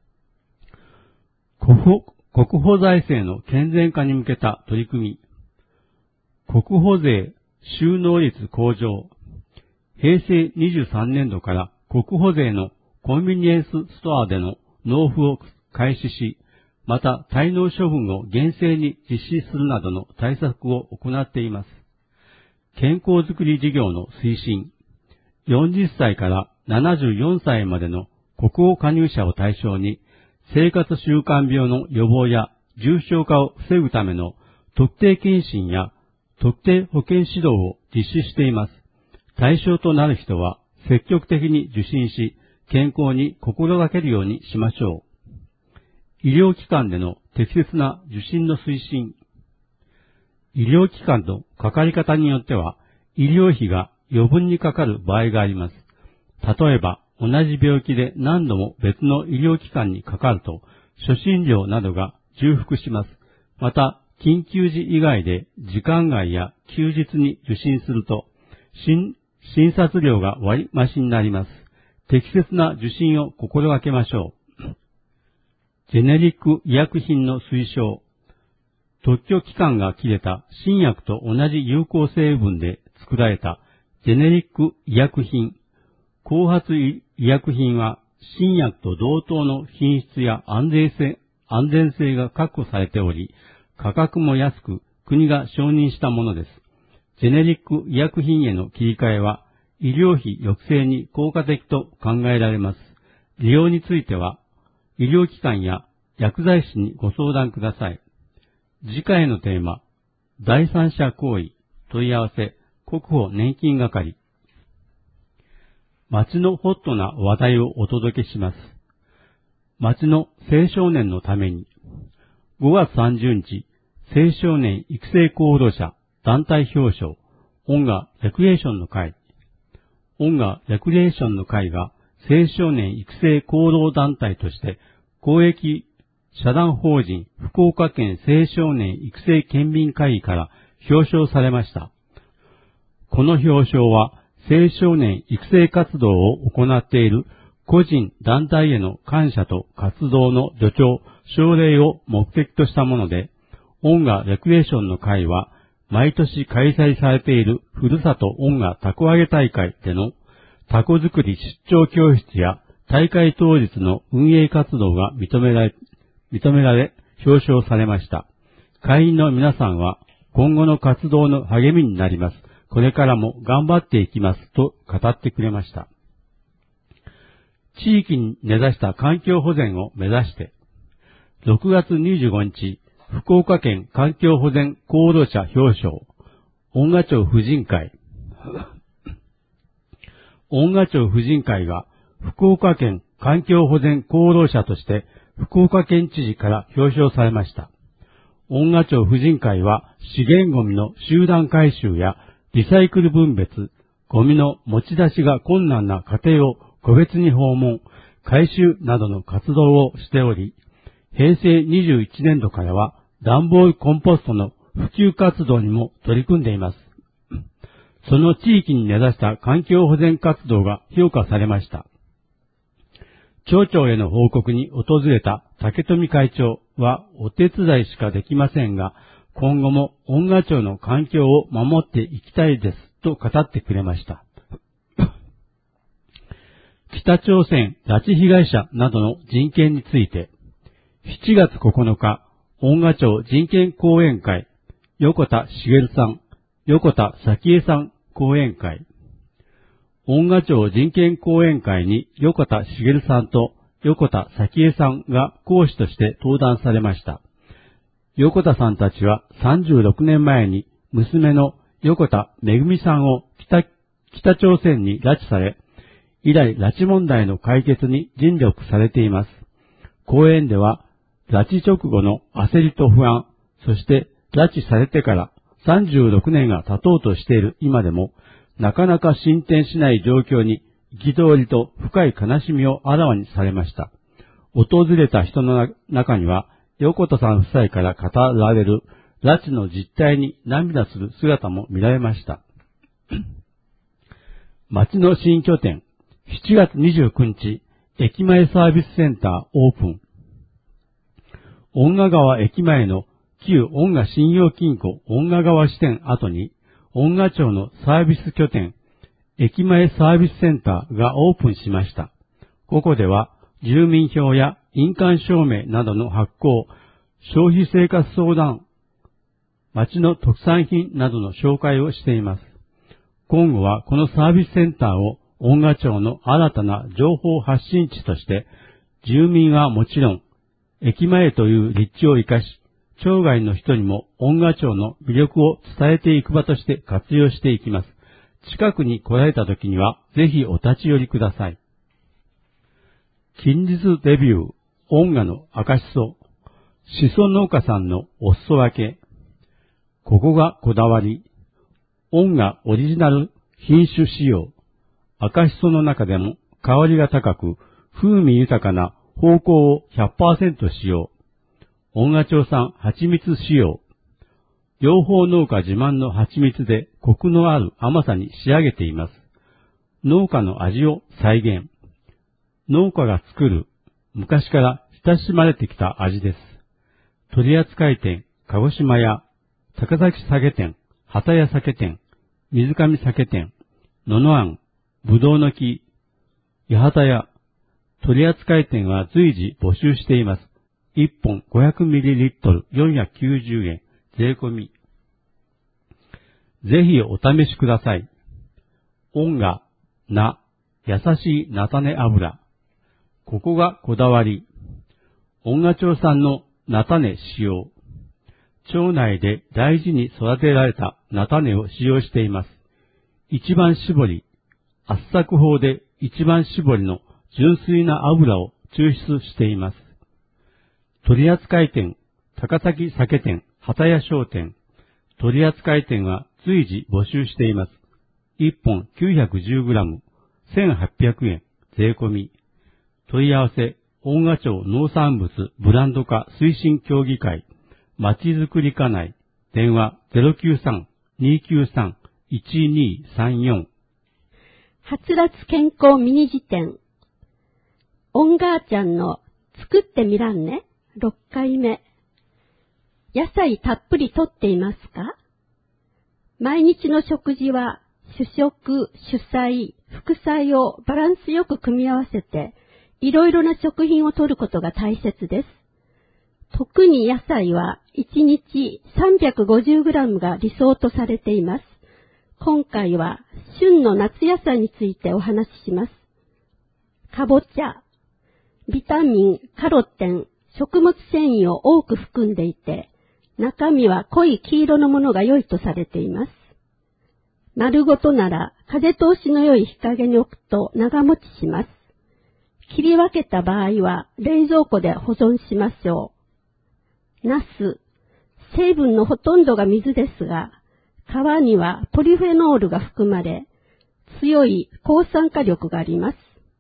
国保財政の健全化に向けた取り組み、国保税収納率向上、平成23年度から国保税のコンビニエンスストアでの納付を開始し、また滞納処分を厳正に実施するなどの対策を行っています。健康づくり事業の推進、40歳から74歳までの国保加入者を対象に、生活習慣病の予防や重症化を防ぐための特定健診や特定保健指導を実施しています。対象となる人は積極的に受診し、健康に心がけるようにしましょう。医療機関での適切な受診の推進。医療機関のかかり方によっては、医療費が余分にかかる場合があります。例えば、同じ病気で何度も別の医療機関にかかると、初診料などが重複します。また、緊急時以外で時間外や休日に受診すると、診察料が割増しになります。適切な受診を心がけましょう。ジェネリック医薬品の推奨。特許期間が切れた新薬と同じ有効成分で作られたジェネリック医薬品。後発医薬品は新薬と同等の品質や安全性が確保されており、価格も安く国が承認したものです。ジェネリック医薬品への切り替えは医療費抑制に効果的と考えられます。利用については医療機関や薬剤師にご相談ください。次回のテーマ、第三者行為、問い合わせ、国保年金係。町のホットな話題をお届けします。町の青少年のために、5月30日、青少年育成功労者団体表彰、音楽レクリエーションの会。音楽レクリエーションの会が青少年育成功労団体として公益社団法人福岡県青少年育成県民会議から表彰されました。この表彰は青少年育成活動を行っている個人団体への感謝と活動の助長、奨励を目的としたもので、音楽レクリエーションの会は毎年開催されているふるさと音楽凧揚げ大会での凧作り出張教室や大会当日の運営活動が認められ表彰されました。会員の皆さんは今後の活動の励みになります。これからも頑張っていきますと語ってくれました。地域に根ざした環境保全を目指して、6月25日、福岡県環境保全功労者表彰、音楽町婦人会。音楽町婦人会が福岡県環境保全功労者として福岡県知事から表彰されました。音楽町婦人会は資源ゴミの集団回収やリサイクル分別、ゴミの持ち出しが困難な家庭を個別に訪問、 回収などの活動をしており、平成21年度からは段ボールコンポストの普及活動にも取り組んでいます。その地域に根ざした環境保全活動が評価されました。町長への報告に訪れた竹富会長はお手伝いしかできませんが、今後も恩賀町の環境を守っていきたいですと語ってくれました。北朝鮮拉致被害者などの人権について、7月9日、恩賀町人権講演会、横田茂さん、横田早紀江さん講演会。恩賀町人権講演会に横田茂さんと横田早紀江さんが講師として登壇されました。横田さんたちは36年前に娘の横田めぐみさんを北朝鮮に拉致され、以来拉致問題の解決に尽力されています。講演では、拉致直後の焦りと不安、そして拉致されてから36年が経とうとしている今でも、なかなか進展しない状況に憤りと深い悲しみをあらわにされました。訪れた人の中には、横田さん夫妻から語られる拉致の実態に涙する姿も見られました。町の新拠点、7月29日、駅前サービスセンターオープン。恩賀川駅前の旧恩賀信用金庫恩賀川支店跡に、恩賀町のサービス拠点、駅前サービスセンターがオープンしました。ここでは、住民票や印鑑証明などの発行、消費生活相談、町の特産品などの紹介をしています。今後はこのサービスセンターを恩賀町の新たな情報発信地として、住民はもちろん、駅前という立地を生かし、町外の人にも恩賀町の魅力を伝えていく場として活用していきます。近くに来られた時には、ぜひお立ち寄りください。近日デビュー、恩賀の赤しそ、しそ農家さんのお裾分け。ここがこだわり。恩賀オリジナル品種使用。赤しその中でも香りが高く、風味豊かな芳香を 100% 使用。恩賀町産蜂蜜使用。養蜂農家自慢の蜂蜜でコクのある甘さに仕上げています。農家の味を再現。農家が作る昔から親しまれてきた味です。取扱店、鹿児島屋、高崎酒店、畑屋酒店、水上酒店、野々庵、ぶどうの木、八幡屋、取扱店は随時募集しています。1本 500ml 490円、税込み。ぜひお試しください。恩賀、な、優しい菜種油。ここがこだわり。恩賀町産の菜種使用。町内で大事に育てられた菜種を使用しています。一番搾り、圧搾法で一番搾りの純粋な油を抽出しています。取扱店、高崎酒店、畑屋商店。取扱店は随時募集しています。1本 910g、1800円、税込み。問い合わせ、恩賀町農産物ブランド化推進協議会、まちづくり課内、電話 093-293-1234。 はつらつ健康ミニ辞典。恩賀ちゃんの作ってみらんね、6回目。野菜たっぷりとっていますか？毎日の食事は主食、主菜、副菜をバランスよく組み合わせて、いろいろな食品を摂ることが大切です。特に野菜は1日 350g が理想とされています。今回は旬の夏野菜についてお話しします。かぼちゃ、ビタミン、カロテン、食物繊維を多く含んでいて、中身は濃い黄色のものが良いとされています。丸ごとなら風通しの良い日陰に置くと長持ちします。切り分けた場合は冷蔵庫で保存しましょう。ナス、成分のほとんどが水ですが、皮にはポリフェノールが含まれ、強い抗酸化力があります。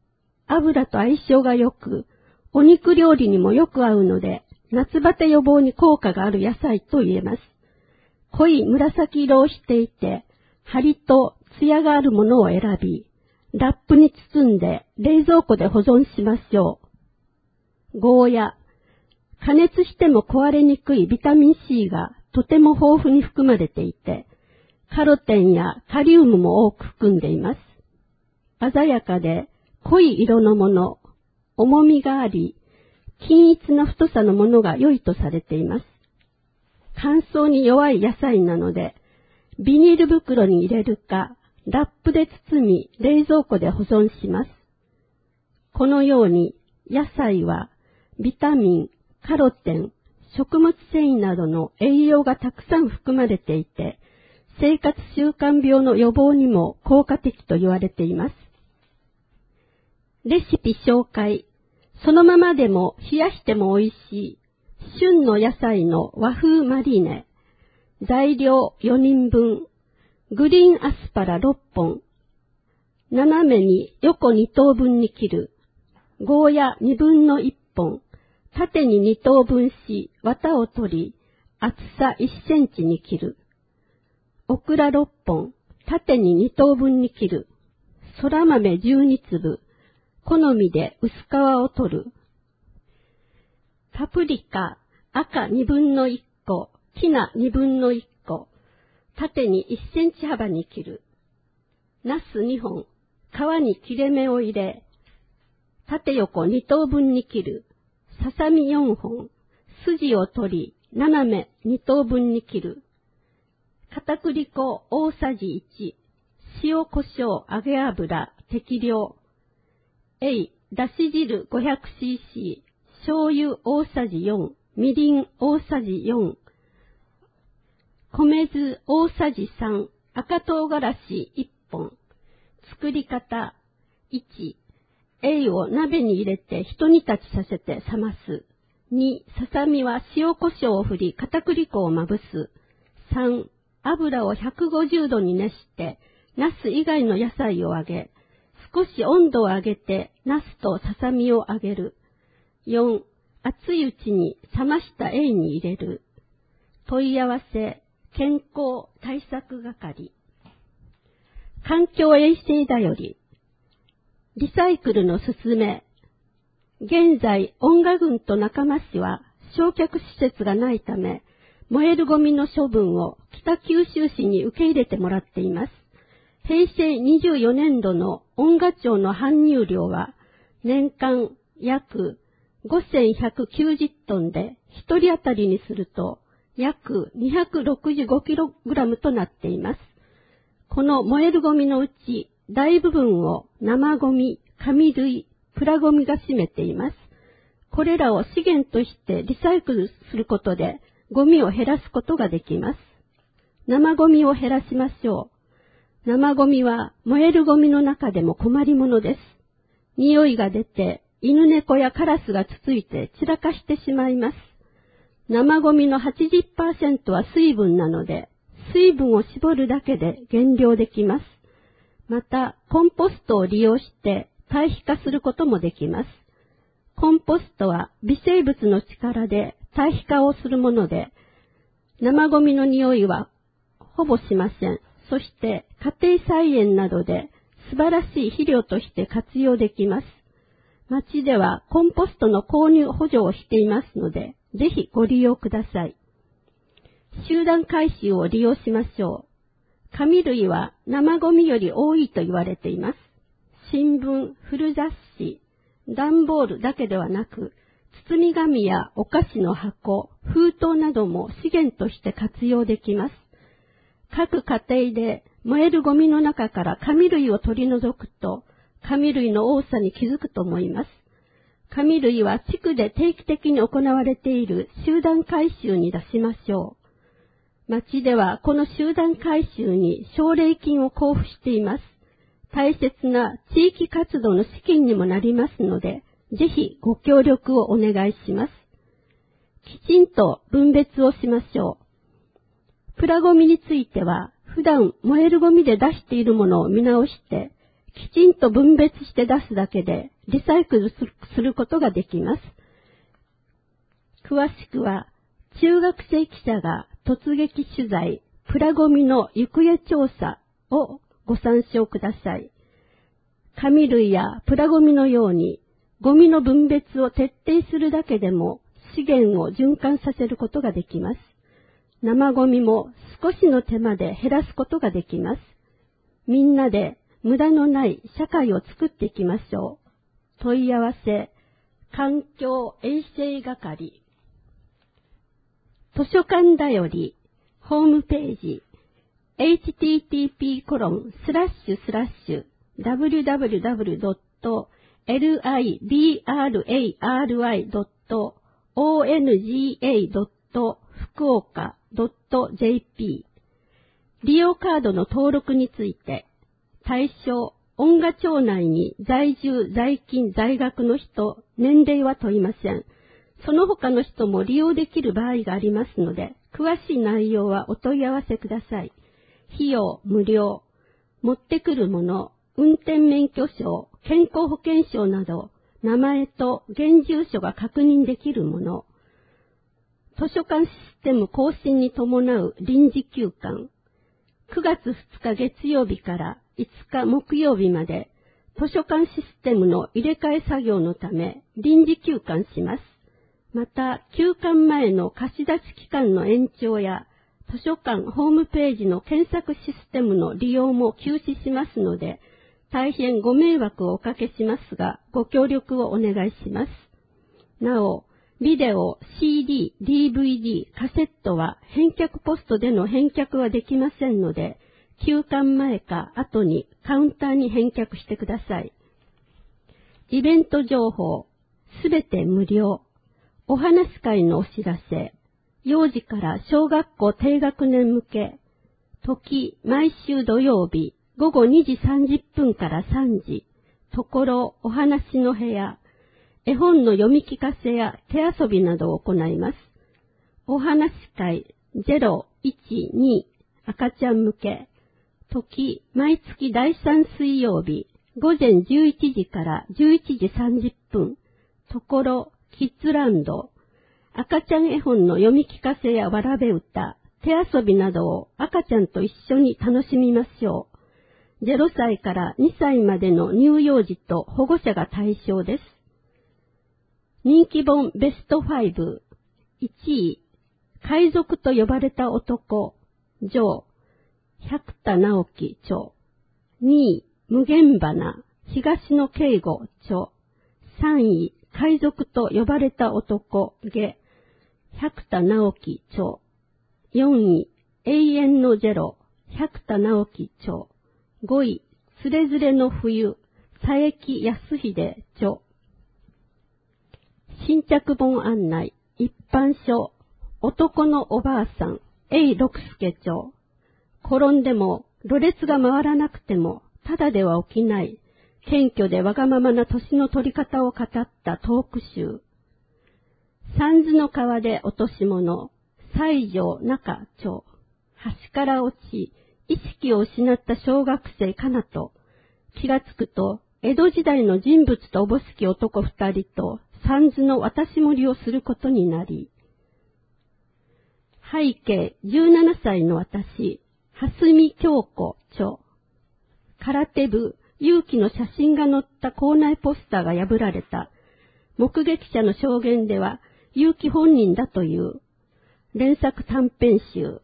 油と相性が良く、お肉料理にもよく合うので、夏バテ予防に効果がある野菜と言えます。濃い紫色をしていて、張りと艶があるものを選び、ラップに包んで冷蔵庫で保存しましょう。ゴーヤ。加熱しても壊れにくいビタミン C がとても豊富に含まれていて、カロテンやカリウムも多く含んでいます。鮮やかで濃い色のもの、重みがあり、均一な太さのものが良いとされています。乾燥に弱い野菜なので、ビニール袋に入れるか、ラップで包み、冷蔵庫で保存します。このように、野菜は、ビタミン、カロテン、食物繊維などの栄養がたくさん含まれていて、生活習慣病の予防にも効果的と言われています。レシピ紹介。そのままでも冷やしても美味しい、旬の野菜の和風マリネ。材料4人分。グリーンアスパラ6本。斜めに横2等分に切る。ゴーヤ2分の1本。縦に2等分し、綿を取り、厚さ1センチに切る。オクラ6本。縦に2等分に切る。そら豆12粒。好みで薄皮を取る。パプリカ赤2分の1個、きな2分の1個、縦に1センチ幅に切る。ナス2本、皮に切れ目を入れ、縦横2等分に切る。ささみ4本、筋を取り、斜め2等分に切る。片栗粉大さじ1、塩胡椒揚げ油適量。だし汁 500cc、醤油大さじ4、みりん大さじ4、米酢大さじ3、赤唐辛子1本。作り方。1、を鍋に入れて一煮立ちさせて冷ます。2、ささみは塩胡椒を振り片栗粉をまぶす。3、油を150度に熱して、ナス以外の野菜を揚げ、少し温度を上げて、ナスとささみを揚げる。4、熱いうちに冷ましたに入れる。問い合わせ、健康対策係。環境衛生だより。リサイクルのすすめ。現在、恩賀郡と中間市は焼却施設がないため、燃えるゴミの処分を北九州市に受け入れてもらっています。平成24年度の恩賀町の搬入量は年間約5190トンで、一人当たりにすると約 265kg となっています。この燃えるゴミのうち大部分を生ゴミ、紙類、プラゴミが占めています。これらを資源としてリサイクルすることでゴミを減らすことができます。生ゴミを減らしましょう。生ゴミは燃えるゴミの中でも困りものです。匂いが出て犬猫やカラスがつついて散らかしてしまいます。生ゴミの 80% は水分なので、水分を絞るだけで減量できます。また、コンポストを利用して堆肥化することもできます。コンポストは微生物の力で堆肥化をするもので、生ゴミの匂いはほぼしません。そして家庭菜園などで素晴らしい肥料として活用できます。町ではコンポストの購入補助をしていますので、ぜひご利用ください。集団回収を利用しましょう。紙類は生ゴミより多いと言われています。新聞、古雑誌、段ボールだけではなく、包み紙やお菓子の箱、封筒なども資源として活用できます。各家庭で燃えるゴミの中から紙類を取り除くと、紙類の多さに気づくと思います。紙類は地区で定期的に行われている集団回収に出しましょう。町ではこの集団回収に奨励金を交付しています。大切な地域活動の資金にもなりますので、ぜひご協力をお願いします。きちんと分別をしましょう。プラゴミについては、普段燃えるゴミで出しているものを見直して、 きちんと分別して出すだけでリサイクルすることができます。詳しくは、中学生記者が突撃取材、プラゴミの行方調査をご参照ください。紙類やプラゴミのように、ゴミの分別を徹底するだけでも資源を循環させることができます。生ゴミも少しの手間で減らすことができます。みんなで無駄のない社会を作っていきましょう。問い合わせ、環境衛生係。図書館だより、ホームページ、http://www.library.onga.fukuoka.jp 利用カードの登録について、対象、恩賀町内に在住、在勤、在学の人、年齢は問いません。その他の人も利用できる場合がありますので、詳しい内容はお問い合わせください。費用無料、持ってくるもの、運転免許証、健康保険証など、名前と現住所が確認できるもの、図書館システム更新に伴う臨時休館、9月2日月曜日から5日木曜日まで、図書館システムの入れ替え作業のため臨時休館します。また、休館前の貸し出し期間の延長や、図書館ホームページの検索システムの利用も休止しますので、大変ご迷惑をおかけしますが、ご協力をお願いします。なお、ビデオ、CD、DVD、カセットは返却ポストでの返却はできませんので、休館前か後にカウンターに返却してください。イベント情報、すべて無料。お話会のお知らせ、幼児から小学校低学年向け、時、毎週土曜日、午後2時30分から3時、ところお話の部屋、絵本の読み聞かせや手遊びなどを行います。お話会0、1、2、赤ちゃん向け、時、毎月第3水曜日、午前11時から11時30分、ところキッズランド、赤ちゃん絵本の読み聞かせやわらべ歌、手遊びなどを赤ちゃんと一緒に楽しみましょう。0歳から2歳までの乳幼児と保護者が対象です。人気本ベスト5、1位、海賊と呼ばれた男、ジョー、百田直樹著、2位、無限花、東野圭吾著、3位、海賊と呼ばれた男、下、百田直樹著、4位、永遠のゼロ、百田直樹著、5位、つれづれの冬、佐伯康秀著、新着本案内、一般書、男のおばあさん、永六輔著、転んでも、ろれつが回らなくても、ただでは起きない、謙虚でわがままな年の取り方を語ったトーク集。三途の川で落とし物、西条中町。橋から落ち、意識を失った小学生かなと、気がつくと、江戸時代の人物とおぼしき男二人と、三途の渡し盛りをすることになり、背景17歳の私、蓮見京子著。空手部、勇気の写真が載った校内ポスターが破られた。目撃者の証言では、勇気本人だという。連作短編集。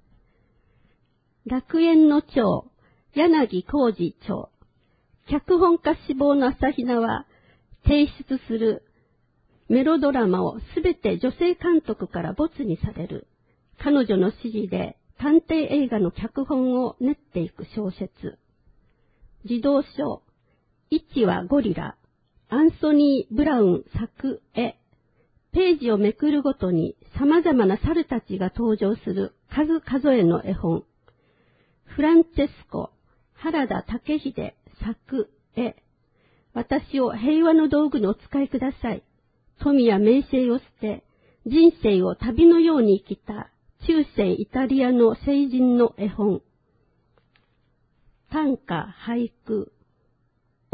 楽園の蝶、柳浩二著。脚本家志望の朝比奈は、提出するメロドラマをすべて女性監督から没にされる。彼女の指示で探偵映画の脚本を練っていく小説。児童書、1はゴリラ、アンソニー・ブラウン作絵。ページをめくるごとに様々な猿たちが登場する数数えの絵本。フランチェスコ、原田武秀作絵。私を平和の道具にお使いください。富や名声を捨て、人生を旅のように生きた中世イタリアの聖人の絵本。短歌、俳句、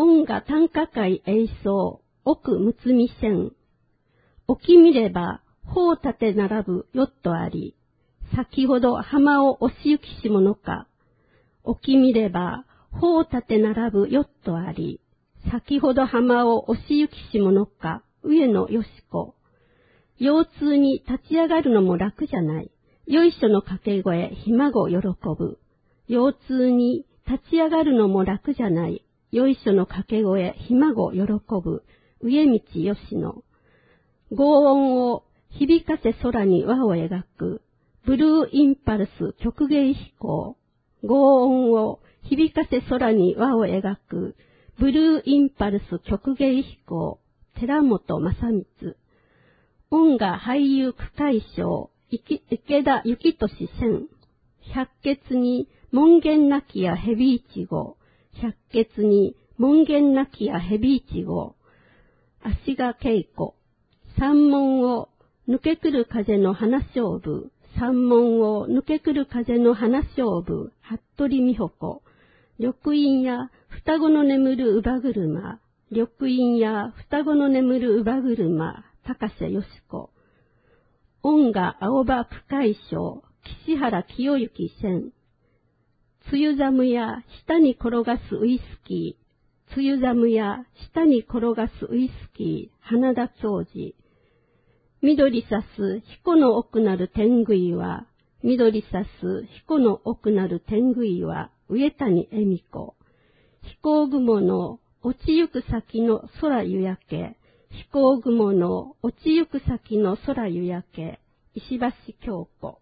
恩が短歌会栄奏、奥むつみせん。起き見れば、頬立て並ぶよっとあり、先ほど浜を押し行きしものか。起き見れば、頬立て並ぶよっとあり、先ほど浜を押し行きしものか、上野よし子。腰痛に立ち上がるのも楽じゃない。よいしょの掛け声、ひ孫喜ぶ。腰痛に立ち上がるのも楽じゃない。よいしょの掛け声、ひ孫喜ぶ。上道よしの。轟音を響かせ空に輪を描く。ブルーインパルス曲芸飛行。轟音を響かせ空に輪を描く。ブルーインパルス曲芸飛行。寺本正光。音が俳優区会賞。池田幸俊線。百穴に門限なきや蛇一号。百穴に門限なきや蛇一号。足が稽古。山門を抜け来る風の花勝負。山門を抜け来る風の花勝負。服部美穂子。緑陰や双子の眠る乳母車。緑陰や双子の眠る乳母車。高瀬よし子。音が青葉区会賞。岸原清之線。梅雨寒や下に転がすウイスキー。梅雨寒や下に転がすウイスキー。花田教授。緑さす彦の奥なる天狗いは。緑さす彦の奥なる天狗いは。上谷恵美子。飛行雲の落ちゆく先の空夕焼け。飛行雲の落ちゆく先の空夕焼け。石橋京子。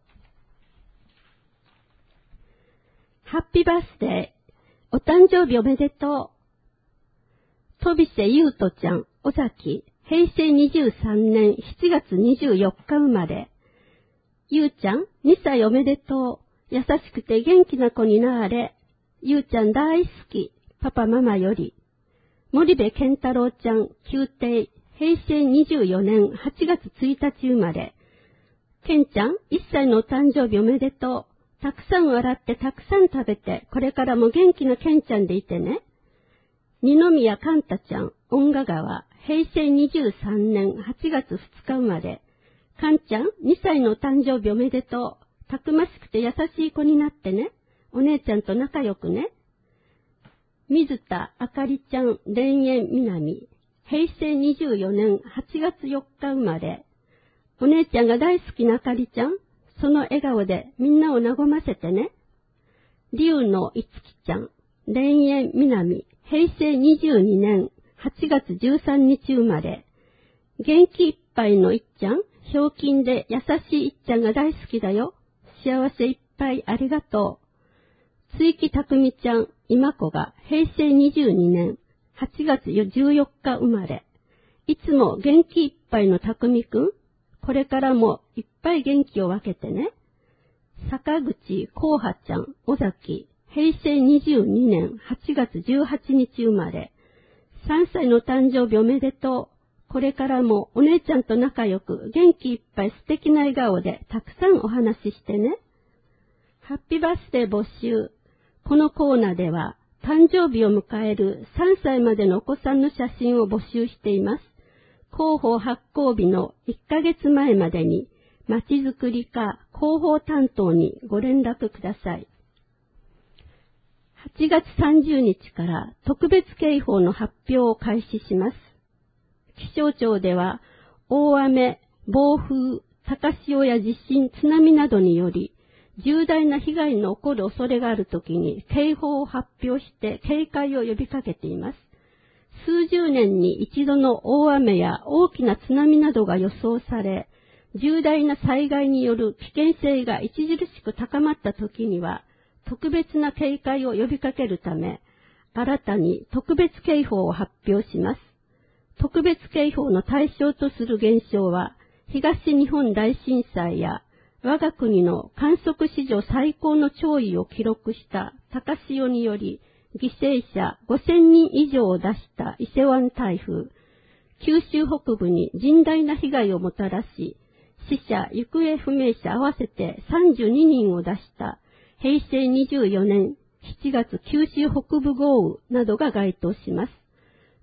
ハッピーバースデー。お誕生日おめでとう。飛瀬優斗ちゃん、尾崎。平成23年7月24日生まれ。ゆうちゃん、2歳おめでとう。優しくて元気な子になあれ。ゆうちゃん大好き。パパママより。森部健太郎ちゃん、宮廷。平成24年8月1日生まれ。けんちゃん、1歳のお誕生日おめでとう。たくさん笑ってたくさん食べて、これからも元気なけんちゃんでいてね。二宮かんたちゃん、音楽川。平成23年8月2日生まれ。かんちゃん、2歳のお誕生日おめでとう。たくましくて優しい子になってね。お姉ちゃんと仲良くね。水田あかりちゃん、田園南。平成24年8月4日生まれ。お姉ちゃんが大好きなあかりちゃん。その笑顔でみんなを和ませてね。龍野いつきちゃん、田園南。平成22年8月13日生まれ。元気いっぱいのいっちゃん、ひょうきんで優しいいっちゃんが大好きだよ。幸せいっぱいありがとう。ついきたくみちゃん、今子が平成22年8月14日生まれ。いつも元気いっぱいのたくみくん、これからもいっぱい元気を分けてね。坂口こうはちゃん、尾崎。平成22年8月18日生まれ。3歳の誕生日おめでとう。これからもお姉ちゃんと仲良く元気いっぱい素敵な笑顔でたくさんお話ししてね。ハッピーバースデー募集。このコーナーでは誕生日を迎える3歳までのお子さんの写真を募集しています。広報発行日の1ヶ月前までにまちづくり課広報担当にご連絡ください。8月30日から特別警報の発表を開始します。気象庁では大雨、暴風、高潮や地震、津波などにより重大な被害の起こる恐れがあるときに警報を発表して警戒を呼びかけています。数十年に一度の大雨や大きな津波などが予想され、重大な災害による危険性が著しく高まったときには、特別な警戒を呼びかけるため、新たに特別警報を発表します。特別警報の対象とする現象は、東日本大震災や我が国の観測史上最高の潮位を記録した高潮により、犠牲者5000人以上を出した伊勢湾台風、九州北部に甚大な被害をもたらし、死者、行方不明者合わせて32人を出した平成24年7月九州北部豪雨などが該当します。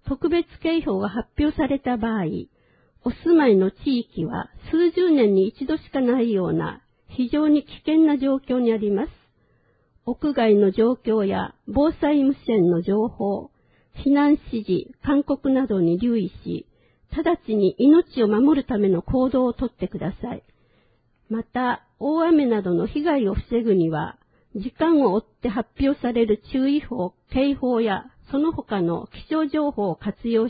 特別警報が発表された場合、お住まいの地域は数十年に一度しかないような非常に危険な状況にあります。屋外の状況や防災無線の情報、避難指示、勧告などに留意し、直ちに命を守るための行動をとってください。また、大雨などの被害を防ぐには、時間を追って発表される注意報、警報やその他の気象情報を活用して、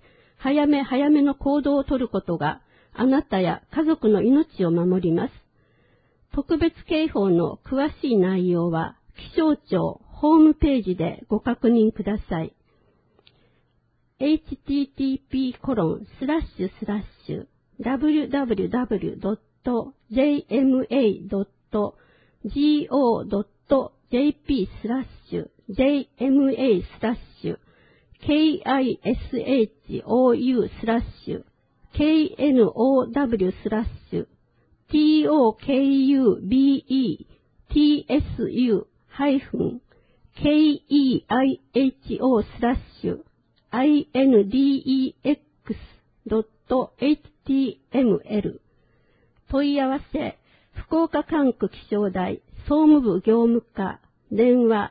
早めの行動をとることがあなたや家族の命を守ります。特別警報の詳しい内容は気象庁ホームページでご確認ください。http://www.jma.keio/keiso/keio/keio/keio/html 問い合わせ、福岡管区気象台総務部業務課、電話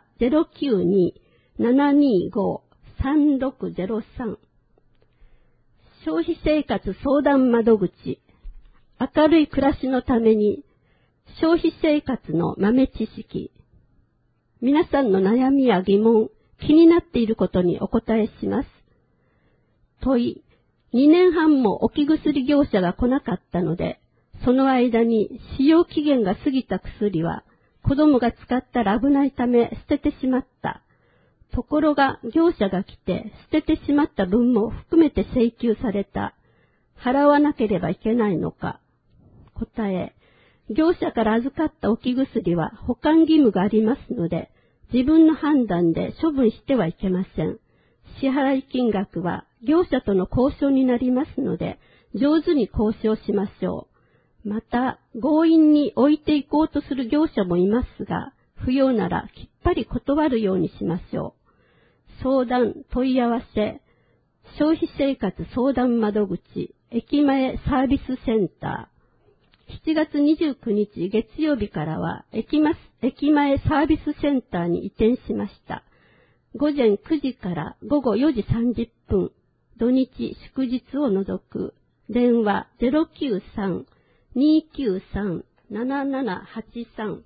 092-725-3603 消費生活相談窓口、明るい暮らしのために消費生活の豆知識、皆さんの悩みや疑問、気になっていることにお答えします。問い、2年半も置き薬業者が来なかったので、その間に使用期限が過ぎた薬は子供が使ったら危ないため捨ててしまった。ところが業者が来て捨ててしまった分も含めて請求された。払わなければいけないのか。答え、業者から預かった置き薬は保管義務がありますので、自分の判断で処分してはいけません。支払い金額は業者との交渉になりますので、上手に交渉しましょう。また、強引に置いていこうとする業者もいますが、不要ならきっぱり断るようにしましょう。相談、問い合わせ、消費生活相談窓口、駅前サービスセンター。7月29日月曜日からは駅前サービスセンターに移転しました。午前9時から午後4時30分、土日祝日を除く、電話 093-293-7783。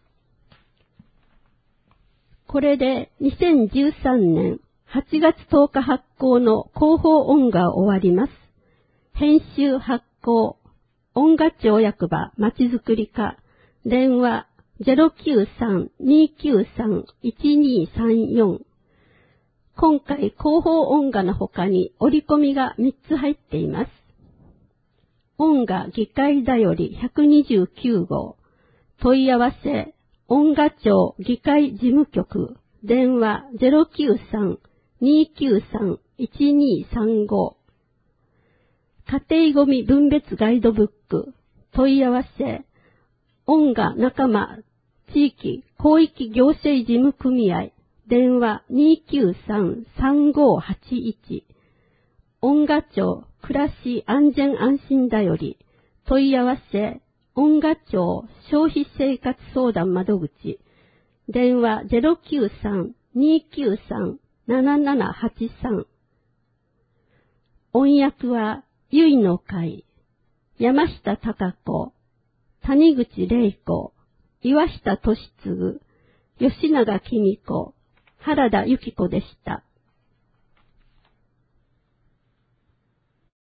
これで2013年8月10日発行の広報音画を終わります。編集発行、音画庁役場まちづくり課、電話 093-293-1234。今回広報音画の他に折り込みが3つ入っています。音画議会だより129号。問い合わせ、音画庁議会事務局、電話 093-293-1235。家庭ゴミ分別ガイドブック、問い合わせ、音画仲間地域広域行政事務組合、電話 293-3581。音画庁暮らし安全安心だより、問い合わせ、音画庁消費生活相談窓口、電話 093-293-7783。音訳は、ゆいの会、山下孝子、谷口玲子、岩下俊次、吉永紀美子、原田由紀子でした。